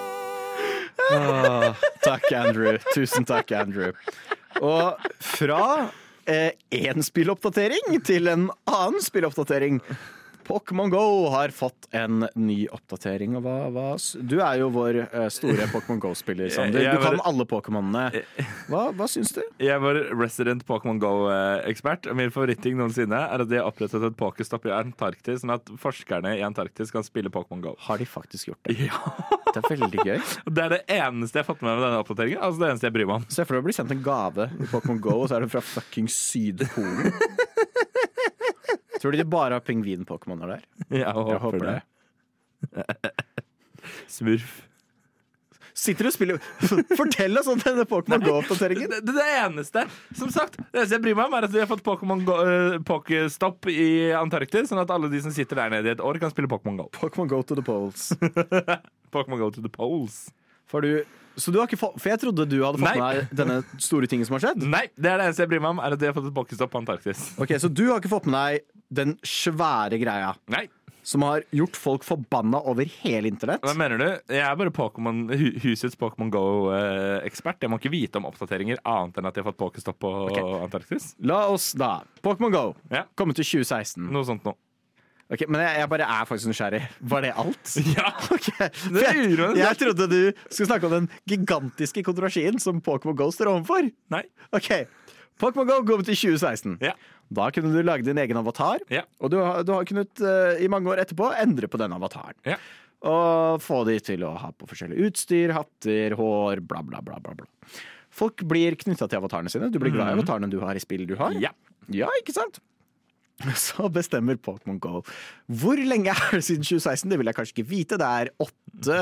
Takk, Andrew. Tusen takk, Andrew. Og fra en spilloppdatering til en annen spilloppdatering. Pokémon Go har fått en ny oppdatering. Og du jo vår store Pokémon Go-spiller, Sander. Du kan alle Pokémonene. Hva syns du? Jeg var resident Pokémon Go-ekspert. Min favoritting noensinne at de har opprettet et Pokéstopp i Antarktis, sånn at forskerne i Antarktis kan spille Pokémon Go. Har de faktisk gjort det? Ja. Det veldig gøy. Det det eneste jeg har fått med denne oppdateringen. Altså det eneste jeg bryr meg om. Se for deg å bli sendt en gave i Pokémon Go, og så det fra fucking Sydpolen. Tror du de bare har pingvin-Pokémoner der? Jeg håper det. Smurf. Sitter du og spiller Fortell oss om denne Pokémon Go-oppdateringen. Det eneste, som sagt, det eneste jeg bryr meg om at vi har fått Pokéstopp i Antarktis, sånn at alle de som sitter der nede i et år kan spille Pokémon Go. Pokémon Go to the poles. Pokémon Go to the poles. Så du har ikke for jeg trodde du hadde fått med denne store tingen som har skjedd? Nei, det det eneste jeg bryr meg om at de har fått et Pokéstopp på Antarktis. Ok, så du har ikke fått med deg den svære greia? Nei. som har gjort folk forbanna over hele internett. Hva mener du? Jeg er bare husets Pokémon Go-ekspert. Jeg må ikke vite om oppdateringer annet enn at de har fått Pokéstopp på Antarktis. La oss da, Pokémon Go, komme til 2016. Noe sånt nå. Ok, men jeg bare er faktisk nysgjerrig. Var det alt? Ja! Okay. Jeg trodde du skulle snakke om den gigantiske kontroversien som Pokémon Go står overfor. Nei. Ok, Pokémon Go kommer til 2016. Ja. Da kunne du lage din egen avatar, og du har kunnet i mange år etterpå endre på den avataren. Ja. Og få de til å ha på forskjellig utstyr, hatter, hår, bla bla bla bla. Folk blir knyttet til avatarene sine. Du blir glad i avatarene du har i spill du har. Ja, ikke sant? Så bestemmer Pokémon Go. Hvor lenge er det siden 2016? Det vil jeg kanskje ikke vite. Det er 8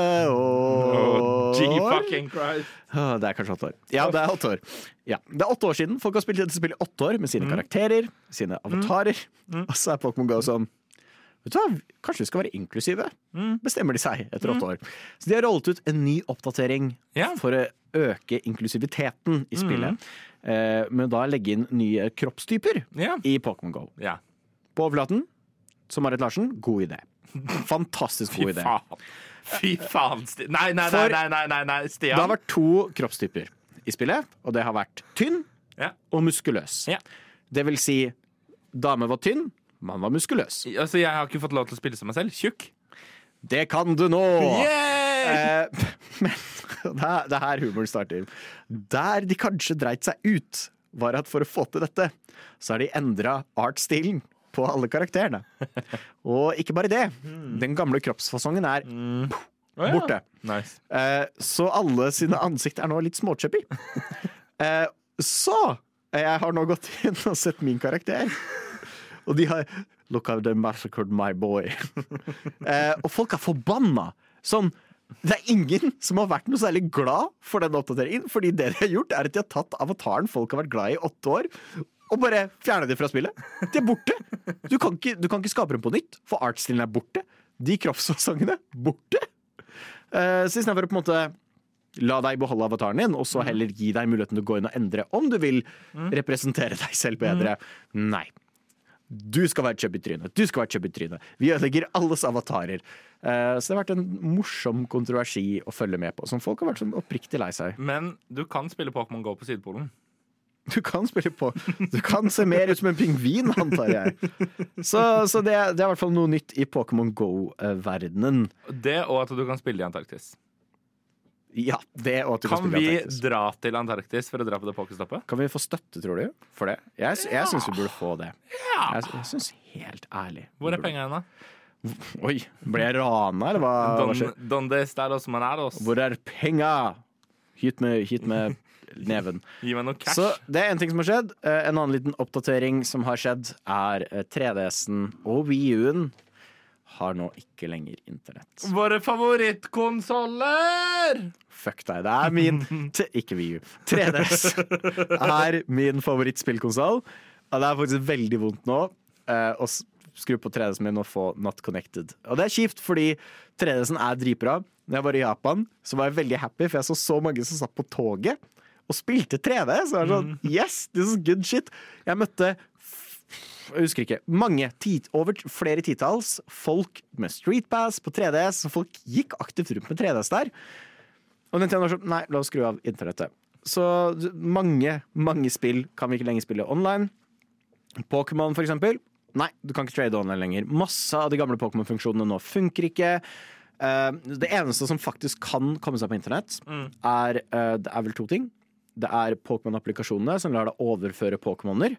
år. Det er kanskje 8 år. Ja, det er 8 år. Ja, det er 8 år siden. Folk har spilt dette spillet i 8 år med sine karakterer, sine avatarer. Og så er Pokémon Go sånn, vet du hva, kanskje vi skal være inklusive. Bestemmer de seg etter 8 år. Så de har rollet ut en ny oppdatering for å øke inklusiviteten i spillet. Men da legge inn nye kroppstyper i Pokémon Go. På overflaten, som Marit Larsen, god idé. Fantastisk god idé. Fy faen, Stian. Nei, Stian. Det har vært 2 kroppstyper i spillet, og det har vært tynn og muskuløs. Det vil si, dame var tynn, man var muskuløs. Altså, jeg har ikke fått lov til å spille som meg selv. Tjukk. Det kan du nå! Men det er her humoren starter. Der de kanskje dreit seg ut, var at for å få til dette, så har de endret artstilen på alle karakterene. Og ikke bare det. Den gamle kroppsfasongen er borte. Nice. Så alle sine ansikt er nå litt småchubby. Så jeg har nå gått inn og sett min karakter. Og de har Look how they massacred my boy. Og folk er forbanna. Sånn, det er ingen som har vært noe særlig glad for den oppdateringen, fordi det de har gjort er at de har tatt avataren folk har vært glad i 8 år, og bare fjernet dem fra spillet. De er borte. Du kan ikke skape dem på nytt, for artstilen er borte. De kroppsfasongene borte. Så i stedet for å på en måte la deg beholde avataren din, og så heller gi deg muligheten til å gå inn og endre om du vil representere deg selv bedre. Nei. Du skal være chubby tryne. Vi ødelegger alles avatarer. Så det har vært en morsom kontroversi å følge med på, som folk har vært sånn oppriktig lei seg. Men du kan spille Pokémon Go på Sydpolen. Du kan se mer ut som en pingvin, antar jeg. Så det er i hvert fall noe nytt i Pokémon Go-verdenen. Det, og at du kan spille i Antarktis. Ja, det og at du kan spille i Antarktis. Kan vi dra til Antarktis for å dra på det Pokéstoppet? Kan vi få støtte, tror du, for det? Jeg synes vi burde få det. Jeg synes helt ærlig. Hvor er pengene da? Oi, ble jeg rana, eller hva? Donde está los manados? Hvor er penga? Hit med neven. Gi meg noe cash. Så det er en ting som har skjedd. En annen liten oppdatering som har skjedd er 3DS'en og Wii U-en har nå ikke lenger internett. Våre favorittkonsoller! Fuck deg, det er min ikke Wii U. 3DS er min favorittspillkonsoll. Og det er faktisk veldig vondt nå å skru på 3DS'en min og få Not Connected. Og det er kjipt, fordi 3DS'en er dritbra. Når jeg var i Japan, så var jeg veldig happy, for jeg så mange som satt på toget og spilte 3D. Så jeg var sånn, yes, this is good shit. Jeg møtte jeg husker ikke, over flere titalls folk med Street Pass på 3DS, så folk gikk aktivt rundt med 3DS der. Og den tiden var sånn, nei, la oss skru av internettet. Så mange spill kan vi ikke lenger spille online. Pokémon for eksempel, nei, du kan ikke trade online lenger. Masse av de gamle Pokémon-funksjonene nå funker ikke. Det eneste som faktisk kan komme seg på internett det er vel 2 ting. Det er Pokémon-applikasjonene som lar deg overføre Pokémoner.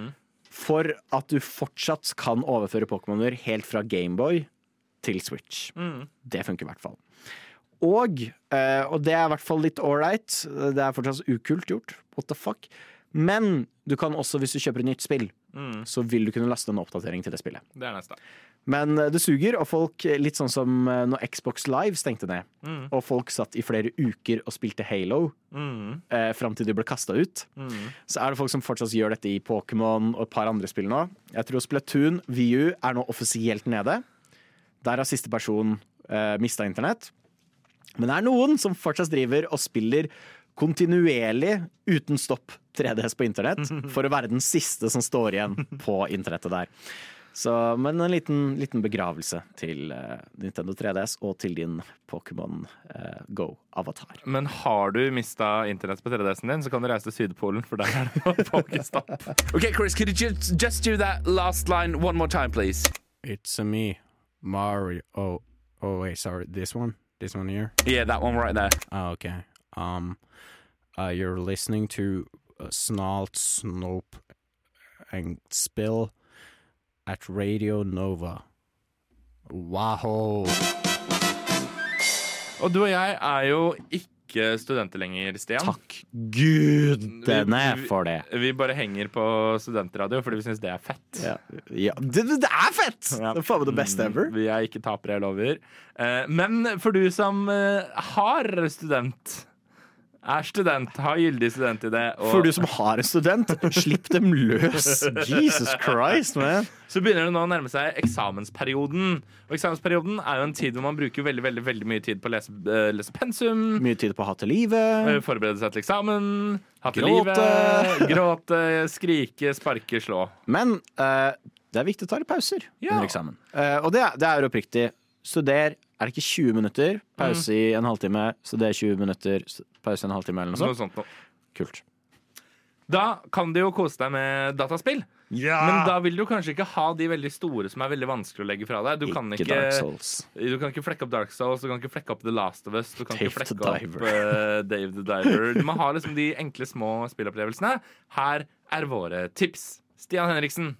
For at du fortsatt kan overføre Pokémoner helt fra Gameboy til Switch. Det funker i hvert fall. Og det er i hvert fall litt alright. Det er fortsatt ukult gjort. What the fuck? Men du kan også, hvis du kjøper et nytt spill, så vil du kunne laste en oppdatering til det spillet. Det er neste. Men det suger, og folk, litt sånn som når Xbox Live stengte ned, og folk satt i flere uker og spilte Halo, frem til de ble kastet ut, så er det folk som fortsatt gjør dette i Pokémon og et par andre spill nå. Jeg tror Splatoon, Wii U er nå offisielt nede. Der har siste person mistet internett. Men det er noen som fortsatt driver og spiller kontinuerlig uten stopp 3DS på internett for å være den siste som står igjen på internettet der. Så, men en liten begravelse til Nintendo 3DS og til din Pokémon Go-avatar. Men har du mistet internett på 3DS-en din, så kan du reise til Sydpolen, for der det noe Pokéstopp. Okay, Chris, could you just do that last line one more time, please? It's me, Mario. Oh, wait, sorry. This one here. Yeah, that one right there. Oh, okay. You're listening to Snort, Snope, and Spill at Radio Nova. Wow. Og du og jeg jo ikke studenter lenger, Stian. Takk gudene for det. Vi bare henger på studentradio fordi vi synes det fett. Ja. Det fett! Det er faen meg det beste ever. Vi ikke tapere, jeg lover. Men for du som har student, har gyldig student i det. For du som har en student, slipp dem løs. Jesus Christ, man. Så begynner det nå å nærme seg eksamensperioden. Og eksamensperioden jo en tid hvor man bruker veldig, veldig, veldig mye tid på å lese pensum. Mye tid på å ha til livet. Forberede seg til eksamen. Ha til livet. Gråte, skrike, sparke, slå. Men det viktig å ta litt pauser under eksamen. Og det jo oppriktig. Studer det ikke 20 minutter, pause i en halvtime, studer 20 minutter, pause i en halvtime eller noe sånt. Kult. Da kan du jo kose deg med dataspill. Ja! Men da vil du kanskje ikke ha de veldig store som veldig vanskelig å legge fra deg. Du kan ikke Dark Souls. Du kan ikke flekke opp Dark Souls, du kan ikke flekke opp The Last of Us, du kan Dave ikke flekke the opp Dave the Diver. Du må ha liksom de enkle, små spillopplevelsene. Her våre tips. Stian Henriksen.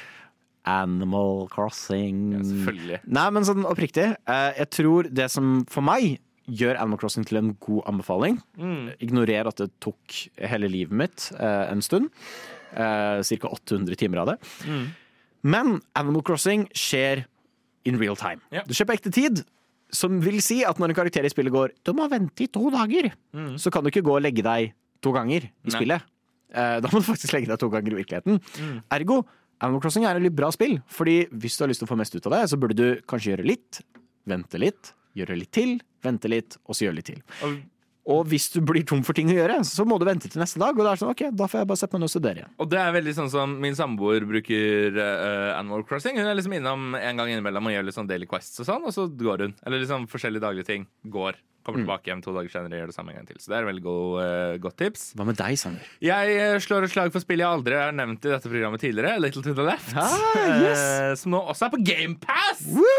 Animal Crossing. Ja, selvfølgelig. Nei, men sånn oppriktig. Jeg tror det som for meg gjør Animal Crossing til en god anbefaling. Ignorer at det tok hele livet mitt en stund. Cirka 800 timer av det. Men Animal Crossing skjer in real time. Det skjer på ekte tid, som vil si at når en karakter i spillet går du må vente i 2 dager, så kan du ikke gå og legge deg 2 ganger i spillet. Da må du faktisk legge deg 2 ganger i virkeligheten. Ergo Animal Crossing et litt bra spill, fordi hvis du har lyst til å få mest ut av det, så burde du kanskje gjøre litt, vente litt, gjøre litt til, vente litt, og så gjøre litt til. Og hvis du blir tom for ting å gjøre, så må du vente til neste dag, og da sånn, ok, da får jeg bare sette meg ned og studere igjen. Og det veldig sånn som min samboer bruker Animal Crossing. Hun liksom innom en gang innimellom og gjør litt sånn daily quests og sånn, og så går hun. Eller liksom forskjellige daglige ting. Kommer tilbake hjem 2 dager senere og gjør det samme en gang til. Så det et veldig godt tips. Hva med deg, Sander? Jeg slår et slag for spill jeg aldri har nevnt i dette programmet tidligere, Little to the Left. Som nå også på Game Pass!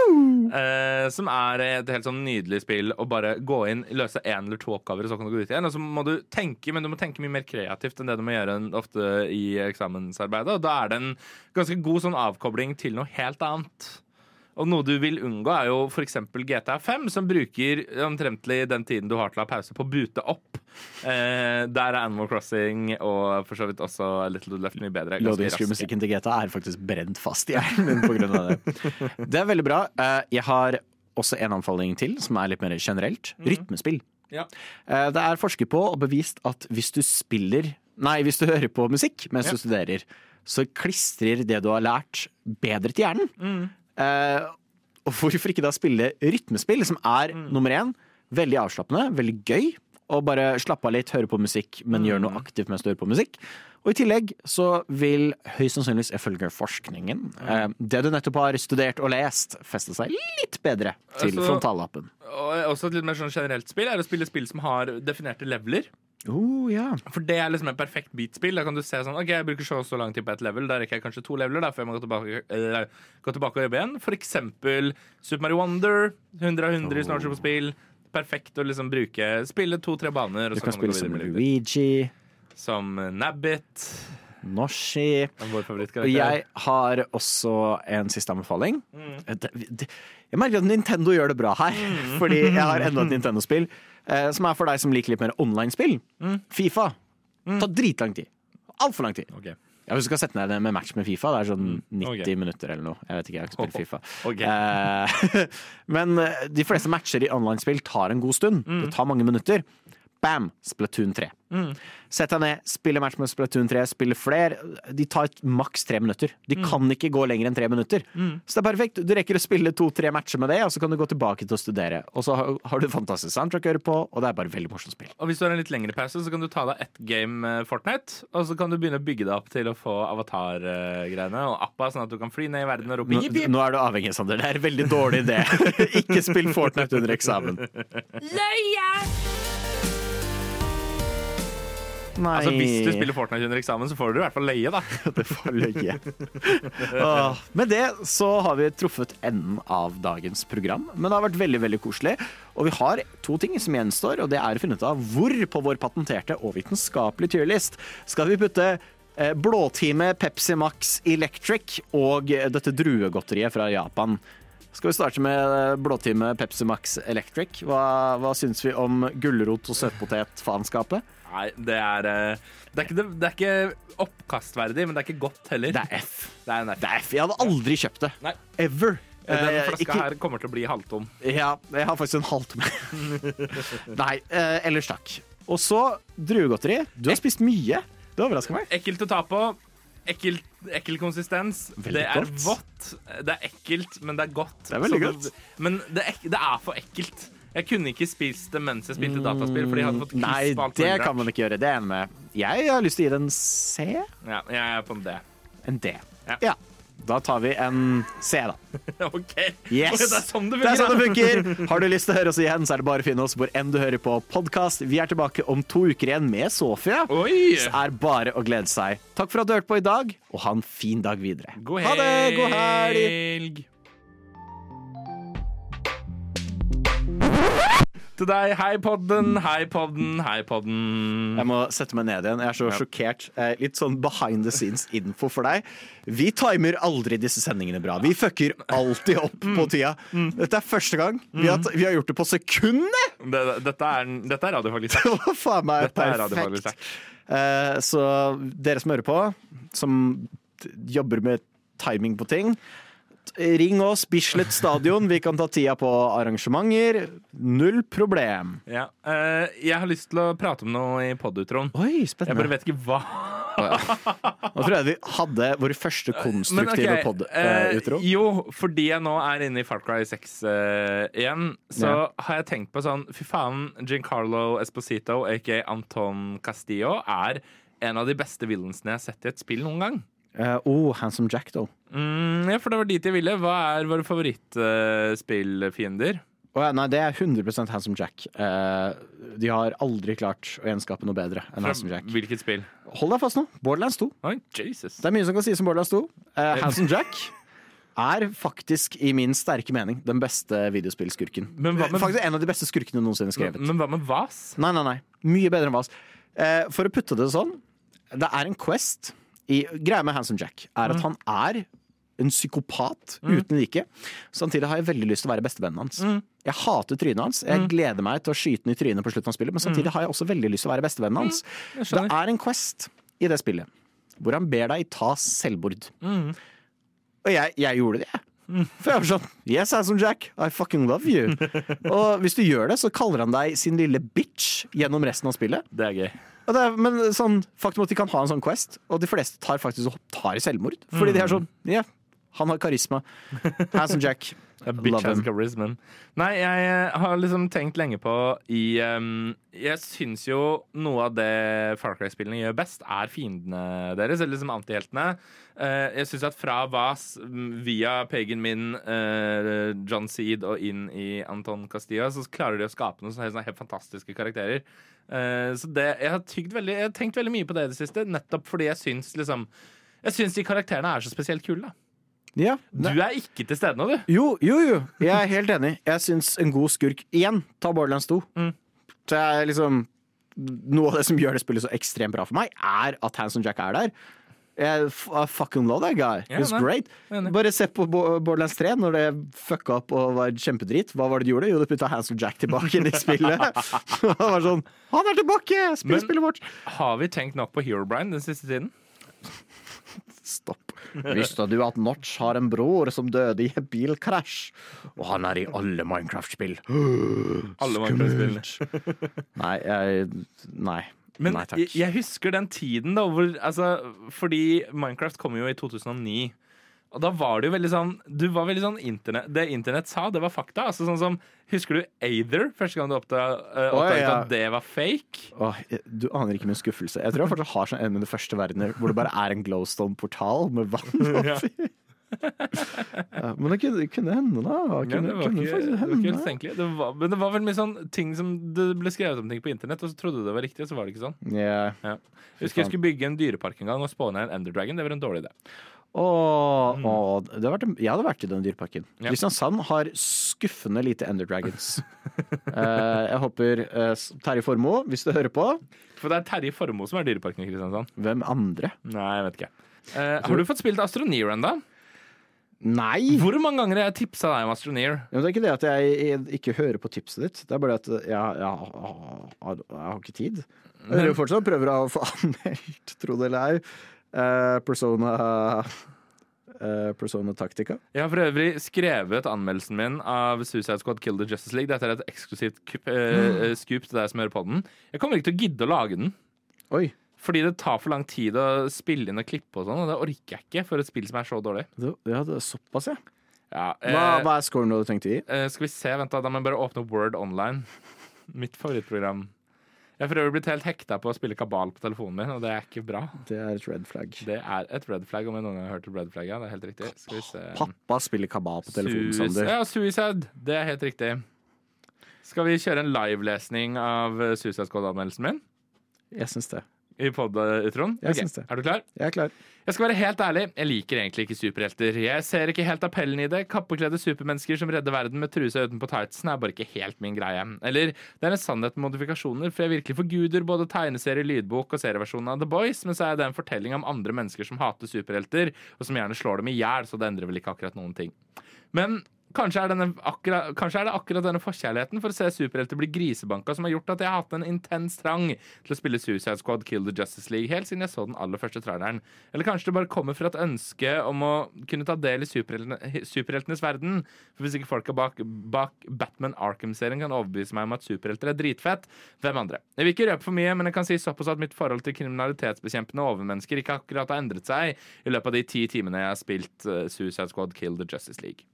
Som et helt sånn nydelig spill å bare gå inn, løse 1 eller 2 oppgaver, og så kan du gå ut igjen. Og så må du tenke, men du må tenke mye mer kreativt enn det du må gjøre ofte i eksamensarbeidet. Og da det en ganske god sånn avkobling til noe helt annet. Og noe du vil unngå jo for eksempel GTA 5, som bruker omtrentlig den tiden du har til å ha pause på å boote opp. Der Animal Crossing og for så vidt også Little to the Left mye bedre. Loading screen-musikken til GTA faktisk brent fast i hjernen på grunn av det. Det veldig bra. Jeg har også en anbefaling til, som litt mer generelt. Rytmespill. Ja. Det forsket på og bevist at hvis du hører på musikk mens du studerer, så klistrer det du har lært bedre til hjernen. Og hvorfor ikke da spille rytmespill, som nummer 1, veldig avslappende, veldig gøy, og bare slappe av litt, høre på musikk, men gjøre noe aktivt mens du hører på musikk. Og i tillegg så vil høyst sannsynligvis, ifølge forskningen, det du nettopp har studert og lest, feste seg litt bedre til frontallappen. Og også et litt mer sånn generelt spill å spille spill som har definerte leveler. Ja. For det liksom et perfekt beatspill. Da kan du se sånn, ok, jeg bruker så lang tid på et level. Da rekker jeg kanskje 2 leveler, før jeg må gå tilbake og jobbe igjen. For eksempel Super Mario Wonder, 100 av 100 i snart på spill. Perfekt å liksom spille 2-3 baner. Og du kan spille som Luigi, som Nabbit, Noshi. Og jeg har også en siste anbefaling. Jeg merker at Nintendo gjør det bra her, fordi jeg har enda et Nintendo-spill som for deg som liker litt mer online-spill. FIFA. Ta dritlang tid. Alt for lang tid. Hvis du skal sette ned med match med FIFA, det sånn 90 minutter eller noe. Jeg vet ikke, jeg har ikke spilt FIFA. Men de fleste matcher i online-spill tar en god stund. Det tar mange minutter. Bam! Splatoon 3. Sett deg ned, spille match med Splatoon 3, spille flere. De tar maks 3 minutter. De kan ikke gå lenger enn 3 minutter. Så det er perfekt. Du rekker å spille 2-3 matcher med det, og så kan du gå tilbake til å studere. Og så har du fantastisk soundtrack å høre på, og det er bare veldig morsomt spill. Og hvis du har en litt lengre pause, så kan du ta deg ett game Fortnite, og så kan du begynne å bygge deg opp til å få avatar-greiene og appa, sånn at du kan fly ned i verden og rope jip, jip. Nå er du avhengig, Sander. Det er en veldig dårlig idé. Ikke spill Fortnite under eksamen. Løye! Altså, hvis du spiller Fortnite under eksamen, så får du i hvert fall løye, da. Det får løye. Med det så har vi truffet enden av dagens program, men det har vært veldig, veldig koselig. Og vi har 2 ting som gjenstår, og det er å finne ut av hvor på vår patenterte og vitenskapelige tierlist skal vi putte blåtime Pepsi Max Electric og dette druegodteriet fra Japan. Skal vi starte med blåtime Pepsi Max Electric? Hva syns vi om gulrot og søtpotet-faenskapet? Nei, det er ikke oppkastverdig, men det er ikke godt heller. Det er F. Det er en F. Det er F. Jeg hadde aldri kjøpt det. Nei. Ever. Den flaska her kommer til å bli halvtom. Ja, jeg har faktisk en halvtom. Nei, ellers takk. Og så druegodteri. Du har spist mye. Det overrasker meg. Ekkelt å ta på. Ekkel konsistens. Veldig det er godt. vått. Det er ekkelt, men det er godt. Det er veldig godt. Men det er for ekkelt. Jeg kunne ikke spist det mens jeg spilte dataspill, fordi jeg hadde fått Nei, på alt det mulig kan man ikke gjøre. Det er jeg med. Jeg har lyst til å gi det en C. Ja, jeg er på en D. En D. Ja. Da tar vi en C, da. OK. Yes. Det er sånn det funker. Det er sånn det funker. Har du lyst til å høre oss igjen, så er det bare å finne oss hvor enn du hører på podcast. Vi er tilbake om 2 uker igjen med Sofia. Oi. Så er bare å glede seg. Takk for at du hørte på i dag, og ha en fin dag videre. God Ha det! God helg! helg. Til deg, hei podden, hei podden, hei podden. Jeg må sette meg ned igjen. Jeg er så sjokkert. Litt sånn behind the scenes-info for deg. Vi timer aldri disse sendingene bra. Vi fucker alltid opp på tida. Dette er første gang vi har gjort det på sekundet! Dette er radiofaglig sterkt. Hva faen meg Dette er perfekt. radiofaglig sterkt. Så dere som hører på, som jobber med timing på ting, ring oss, Bislett Stadion. Vi kan ta tida på arrangementer. Null problem. Ja. Jeg har lyst til å prate om noe i poddutroen. Oi, spennende. Jeg bare vet ikke hva. Nå tror jeg vi hadde vår første konstruktive podd-utro. Jo, fordi jeg nå er inne i Far Cry 6 igjen, så har jeg tenkt på sånn, fy faen, Giancarlo Esposito, a.k.a. Anton Castillo, er en av de beste villainsene jeg har sett i et spill noen gang. Handsome Jack, da. Ja, for det var dit jeg ville. Hva er våre favorittspillfiender? Nei, det er 100% Handsome Jack. De har aldri klart å gjenskape noe bedre enn Handsome Jack. Hvilket spill? Hold deg fast nå. Borderlands 2. Oi, Jesus. Det er mye som kan sies om Borderlands 2. Handsome Jack er faktisk, i min sterke mening, den beste videospillskurken. Faktisk en av de beste skurkene noensinne skrevet. Men hva med Vas? Nei. Mye bedre enn Vas. For å putte det sånn, det er en quest. Greia med Handsome Jack er at han er en psykopat uten like. Samtidig har jeg veldig lyst til å være bestevennen hans. Jeg hater trynet hans. Jeg gleder meg til å skyte den i trynet på slutten av spillet, men samtidig har jeg også veldig lyst til å være bestevennen hans. Det er en quest i det spillet hvor han ber deg ta selvmord. Og jeg gjorde det, For jeg var sånn, yes, Handsome Jack, I fucking love you. Og hvis du gjør det, så kaller han deg sin lille bitch gjennom resten av spillet. Det er gøy. Men sånn, faktum at de kan ha en sånn quest, og de fleste tar faktisk tar i selvmord. Fordi de er sånn, han har karisma. Handsome Jack, love him. Nei, jeg har liksom tenkt lenge på jeg syns jo noe av det Far Cry-spillene gjør best, er fiendene deres, eller liksom antiheltene. Jeg syns at fra Vas, via Pagan Min, John Seed og inn i Anton Castillo, så klarer de å skape noen sånne helt fantastiske karakterer. Så jeg har tenkt veldig mye på det i det siste, nettopp fordi jeg syns de karakterene er så spesielt kule, da. Ja, du er ikke til stede nå, du. Jo, jeg er helt enig. Jeg syns en god skurk igjen, ta Borderlands 2. Så jeg noe av det som gjør det spillet så ekstremt bra for meg, er at Handsome Jack er der. I fucking love that guy. He's great. Bare se på Borderlands 3 når det fucka opp og var kjempedrit. Hva var det de gjorde? Jo, de putta Handsome Jack tilbake inn i spillet. Han var sånn, han er tilbake! Spillet vårt. Har vi tenkt nok på Herobrine den siste tiden? Stopp. Visste du at Notch har en bror som døde i en bilkrasj? Og han i alle Minecraft-spill. Alle Minecraft-spill. Nei. Men Nei, takk. jeg husker den tiden da hvor, fordi Minecraft kom jo i 2009. Og da var det jo veldig sånn det internett sa, det var fakta. Sånn som, husker du Aether? Første gang du oppdaget at det var fake? Du aner ikke min skuffelse. Jeg tror jeg fortsatt har sånn en av de første verdener hvor det bare er en glowstone-portal med vann oppi. Men det kunne hende da. Det var ikke helt tenkelig. Men det var vel mye sånn ting som det ble skrevet om ting på internett, og så trodde du det var riktig, og så var det ikke sånn. Yeah. Jeg husker jeg skulle bygge en dyrepark en gang og spåne en Ender Dragon. Det var en dårlig idé. Jeg hadde vært i den dyreparken. Kristiansand har skuffende lite Ender Dragons. Jeg håper Terje Formoe, hvis du hører på. For det er Terje Formoe som er dyreparken i Kristiansand. Hvem andre? Nei, jeg vet ikke. Har du fått spilt Astroneer enda? Nei! Hvor mange ganger har jeg tipsa deg om Astroneer? Det er ikke det at jeg ikke hører på tipset ditt. Det er bare at jeg har ikke tid. Jeg hører jo fortsatt prøver å få anmeldt, tro det eller ei. Persona Tactica. Jeg har for øvrig skrevet anmeldelsen min av Suicide Squad Kill the Justice League. Dette er et eksklusivt scoop til deg som hører på den. Jeg kommer ikke til å gidde å lage den. Oi. Fordi det tar for lang tid å spille inn og klippe og sånn, og det orker jeg ikke for et spill som er så dårlig. Ja, det er såpass, ja. Hva er scoren du hadde tenkt å gi? Skal vi se, vent da må jeg bare åpne Word Online. Mitt favorittprogram. Jeg har for øvrig blitt helt hekta på å spille kabal på telefonen min, og det er ikke bra. Det er et red flag. Det er et red flag, om jeg noen gang har hørt et red flag, ja, det er helt riktig. Skal vi se. Pappa spiller kabal på telefonen, Sander. Ja, Suicide, det er helt riktig. Skal vi kjøre en live-lesning av Suicide Squad-anmeldelsen min? Jeg synes det. I pod-utroen? Jeg synes det. Er du klar? Jeg er klar. Jeg skal være helt ærlig, jeg liker egentlig ikke superhelter. Jeg ser ikke helt appellen i det. Kappekledde supermennesker som redder verden med truse utenpå tightsen er bare ikke helt min greie. Eller, det er en sannhet med modifikasjoner, for jeg virkelig forguder både tegneserie, lydbok og serieversjonen av The Boys, men så er det en fortelling om andre mennesker som hater superhelter, og som gjerne slår dem i hjel, så det endrer vel ikke akkurat noen ting. Men kanskje er det akkurat denne forkjærligheten for å se superhelter bli grisebanka som har gjort at jeg har hatt en intens trang til å spille Suicide Squad Kill the Justice League helt siden jeg så den aller første traileren. Eller kanskje det bare kommer fra et ønske om å kunne ta del i superheltenes verden. For hvis ikke folka bak Batman Arkham-serien kan overbevise meg om at superhelter er dritfett, hvem andre? Jeg vil ikke røpe for mye, men jeg kan si såpass at mitt forhold til kriminalitetsbekjempende overmennesker ikke akkurat har endret seg i løpet av de 10 timene jeg har spilt Suicide Squad Kill the Justice League.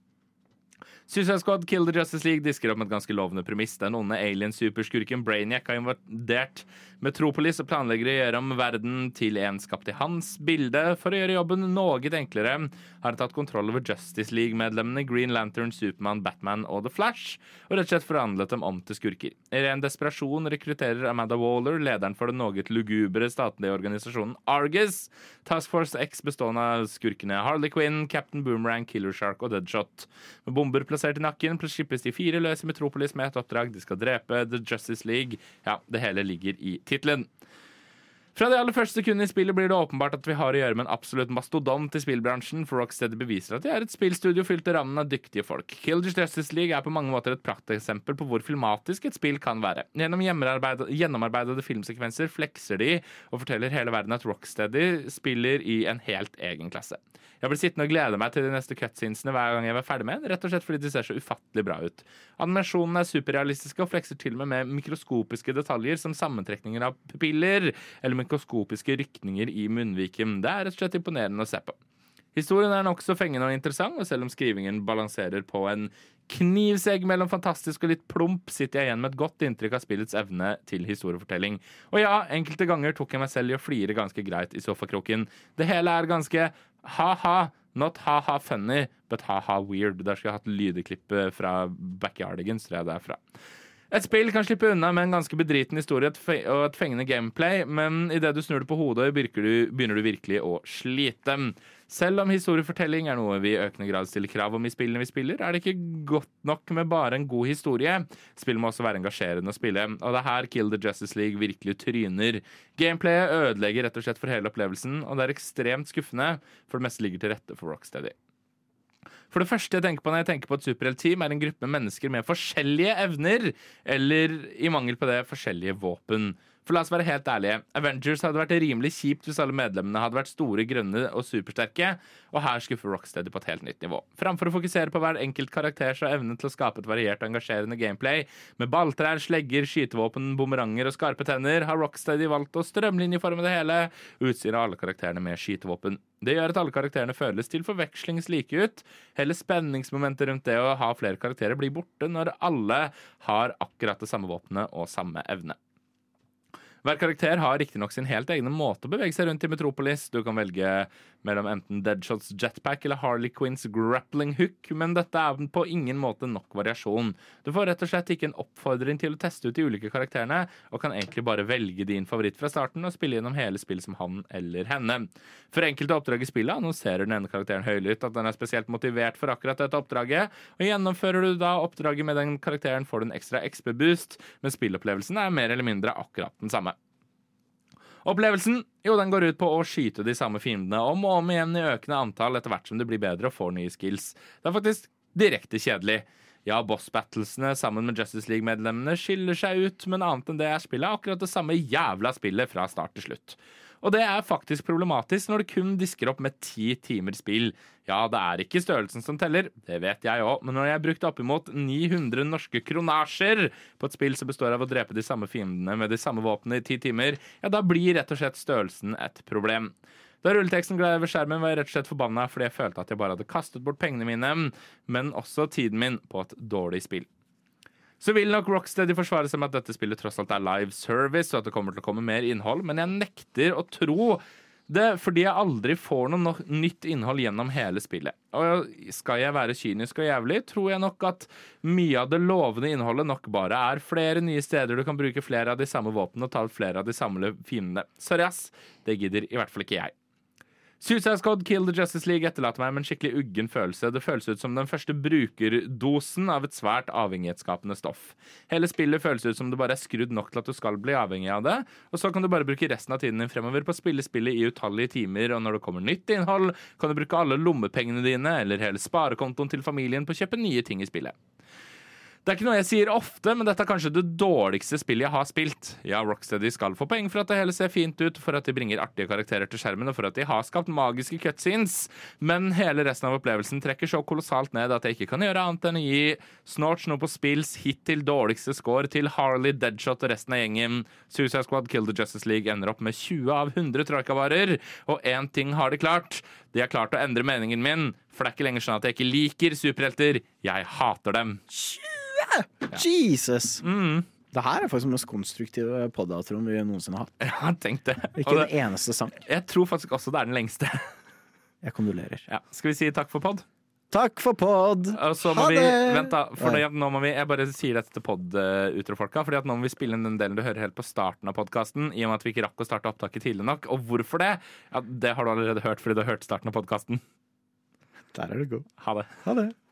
Suicide Squad Kill the Justice League disker opp med et ganske lovende premiss. Den onde alien-superskurken Brainiac har invadert Metropolis og planlegger å gjøre om verden til en skapt i hans bilde. For å gjøre jobben noe enklere har han tatt kontroll over Justice League-medlemmene Green Lantern, Superman, Batman og The Flash, og rett og slett forandlet dem om til skurker. I ren desperasjon rekrutterer Amanda Waller, lederen for den noe lugubre statlige organisasjonen Argus, Task Force X bestående av skurkene Harley Quinn, Captain Boomerang, Killer Shark og Deadshot. Med bomber plassert i nakken slippes de 4 løs i Metropolis med et oppdrag. De skal drepe The Justice League. Ja, det hele ligger i titlen. Fra de aller første sekundene i spillet blir det åpenbart at vi har å gjøre med en absolutt mastodont i spillbransjen, for Rocksteady beviser at de er et spillstudio fylt av rammen av dyktige folk. Kill the Justice League er på mange måter et prakteksempel på hvor filmatisk et spill kan være. Gjennom gjennomarbeidede filmsekvenser flekser de og forteller hele verden at Rocksteady spiller i en helt egen klasse. Jeg blir sittende og glede meg til de neste cutscenesene hver gang jeg var ferdig med den, rett og slett fordi de ser så ufattelig bra ut. Animasjonene er superrealistiske og flekser til og med mikroskopiske detaljer som sammentrekninger av pupiller eller mikroskopiske rykninger i munnviken. Det er rett og slett imponerende å se på. Historien er nokså fengende og interessant, og selv om skrivingen balanserer på en knivsegg mellom fantastisk og litt plump, sitter jeg igjen med et godt inntrykk av spillets evne til historiefortelling. Og ja, enkelte ganger tok jeg meg selv i å flire ganske greit i sofakroken. Det hele er ganske ha-ha, not ha-ha funny, but ha-ha weird. Der skal jeg ha et lydeklipp fra Backyardigans, tror jeg det er fra. Et spill kan slippe unna med en ganske bedriten historie og et fengende gameplay, men i det du snur det på hodet, begynner du virkelig å slite. Selv om historiefortelling er noe vi i økende grad stiller krav om i spillene vi spiller, er det ikke godt nok med bare en god historie. Spillet må også være engasjerende å spille, og det er her Kill the Justice League virkelig tryner. Gameplayet ødelegger rett og slett for hele opplevelsen, og det er ekstremt skuffende, for det meste ligger til rette for Rocksteady. For det første jeg tenker på når jeg tenker på et superheltteam, er en gruppe mennesker med forskjellige evner, eller i mangel på det, forskjellige våpen. For la oss være helt ærlige, Avengers hadde vært rimelig kjipt hvis alle medlemmene hadde vært store, grønne og supersterke, og her skuffer Rocksteady på et helt nytt nivå. Framfor å fokusere på hver enkelt karakter så evnen til å skape et variert og engasjerende gameplay, med balltrær, slegger, skytevåpen, bomeranger og skarpe tenner, har Rocksteady valgt å strømlinjeforme det hele, utstyre alle karakterene med skytevåpen. Det gjør at alle karakterene føles til forvekslings like ut. Hele spenningsmomentet rundt det å ha flere karakterer blir borte når alle har akkurat det samme våpenet og samme evne. Hver karakter har riktignok sin helt egne måte å bevege seg rundt i Metropolis. Du kan velge mellom enten Deadshots jetpack eller Harley Quinns grappling hook, men dette er på ingen måte nok variasjon. Du får rett og slett ikke en oppfordring til å teste ut de ulike karakterene, og kan egentlig bare velge din favoritt fra starten og spille gjennom hele spillet som han eller henne. For enkelte oppdrag i spillet annonserer den ene karakteren høylytt at den er spesielt motivert for akkurat dette oppdraget, og gjennomfører du da oppdraget med den karakteren får du en ekstra XP-boost, men spillopplevelsen er mer eller mindre akkurat den samme. Opplevelsen, den går ut på å skyte de samme fiendene om og om igjen i økende antall etter hvert som du blir bedre og får nye skills. Det er faktisk direkte kjedelig. Ja, boss-battlesene sammen med Justice League-medlemmene skiller seg ut, men annet enn det er spillet akkurat det samme jævla spillet fra start til slutt. Og det er faktisk problematisk når det kun disker opp med 10 timer spill. Ja, det er ikke størrelsen som teller, det vet jeg også, men når jeg brukte oppimot 900 norske kronasjer på et spill som består av å drepe de samme fiendene med de samme våpnene i 10 timer, ja, da blir rett og slett størrelsen et problem. Da rulleteksten gled over skjermen var jeg rett og slett forbannet fordi jeg følte at jeg bare hadde kastet bort pengene mine, men også tiden min på et dårlig spill. Så vil nok Rocksteady forsvare seg med at dette spillet tross alt er live service, og at det kommer til å komme mer innhold, men jeg nekter å tro det, fordi jeg aldri får noe nytt innhold gjennom hele spillet. Og skal jeg være kynisk og jævlig, tror jeg nok at mye av det lovende innholdet nok bare er flere nye steder du kan bruke flere av de samme våpnene og ta ut flere av de samme fiendene. Sorry ass, det gidder i hvert fall ikke jeg. Suicide Squad Kill the Justice League etterlater meg med en skikkelig uggen følelse. Det føles ut som den første brukerdosen av et svært avhengighetsskapende stoff. Hele spillet føles ut som det bare er skrudd nok til at du skal bli avhengig av det, og så kan du bare bruke resten av tiden din fremover på å spille spillet i utallige timer, og når det kommer nytt innhold, kan du bruke alle lommepengene dine eller hele sparekontoen til familien på å kjøpe nye ting i spillet. Det er ikke noe jeg sier ofte, men dette er kanskje det dårligste spillet jeg har spilt. Ja, Rocksteady skal få poeng for at det hele ser fint ut, for at de bringer artige karakterer til skjermen, og for at de har skapt magiske cutscenes. Men hele resten av opplevelsen trekker så kolossalt ned at jeg ikke kan gjøre annet enn å gi Snort Snoop og Spills hit til dårligste score til Harley, Deadshot og resten av gjengen. Suicide Squad Kill the Justice League ender opp med 20 av 100 troikavarer, og én ting har de klart. De har klart å endre meningen min, for det er ikke lenger sånn at jeg ikke liker superhelter. Jeg hater dem. Jesus! Det her er faktisk den mest konstruktive poddatroen vi noensinne har hatt. Ja, tenk det. Ikke den eneste sang. Jeg tror faktisk også det er den lengste. Jeg kondolerer. Ja. Skal vi si takk for podd? Takk for podd! Ha det! Vent da, for nå må jeg bare sier dette til podd-utrofolka, fordi at nå må vi spille inn den delen du hører helt på starten av podcasten, i og med at vi ikke rakk å starte opptaket tidlig nok. Og hvorfor det? Ja, det har du allerede hørt, fordi du har hørt starten av podcasten. Der er du god. Ha det. Ha det.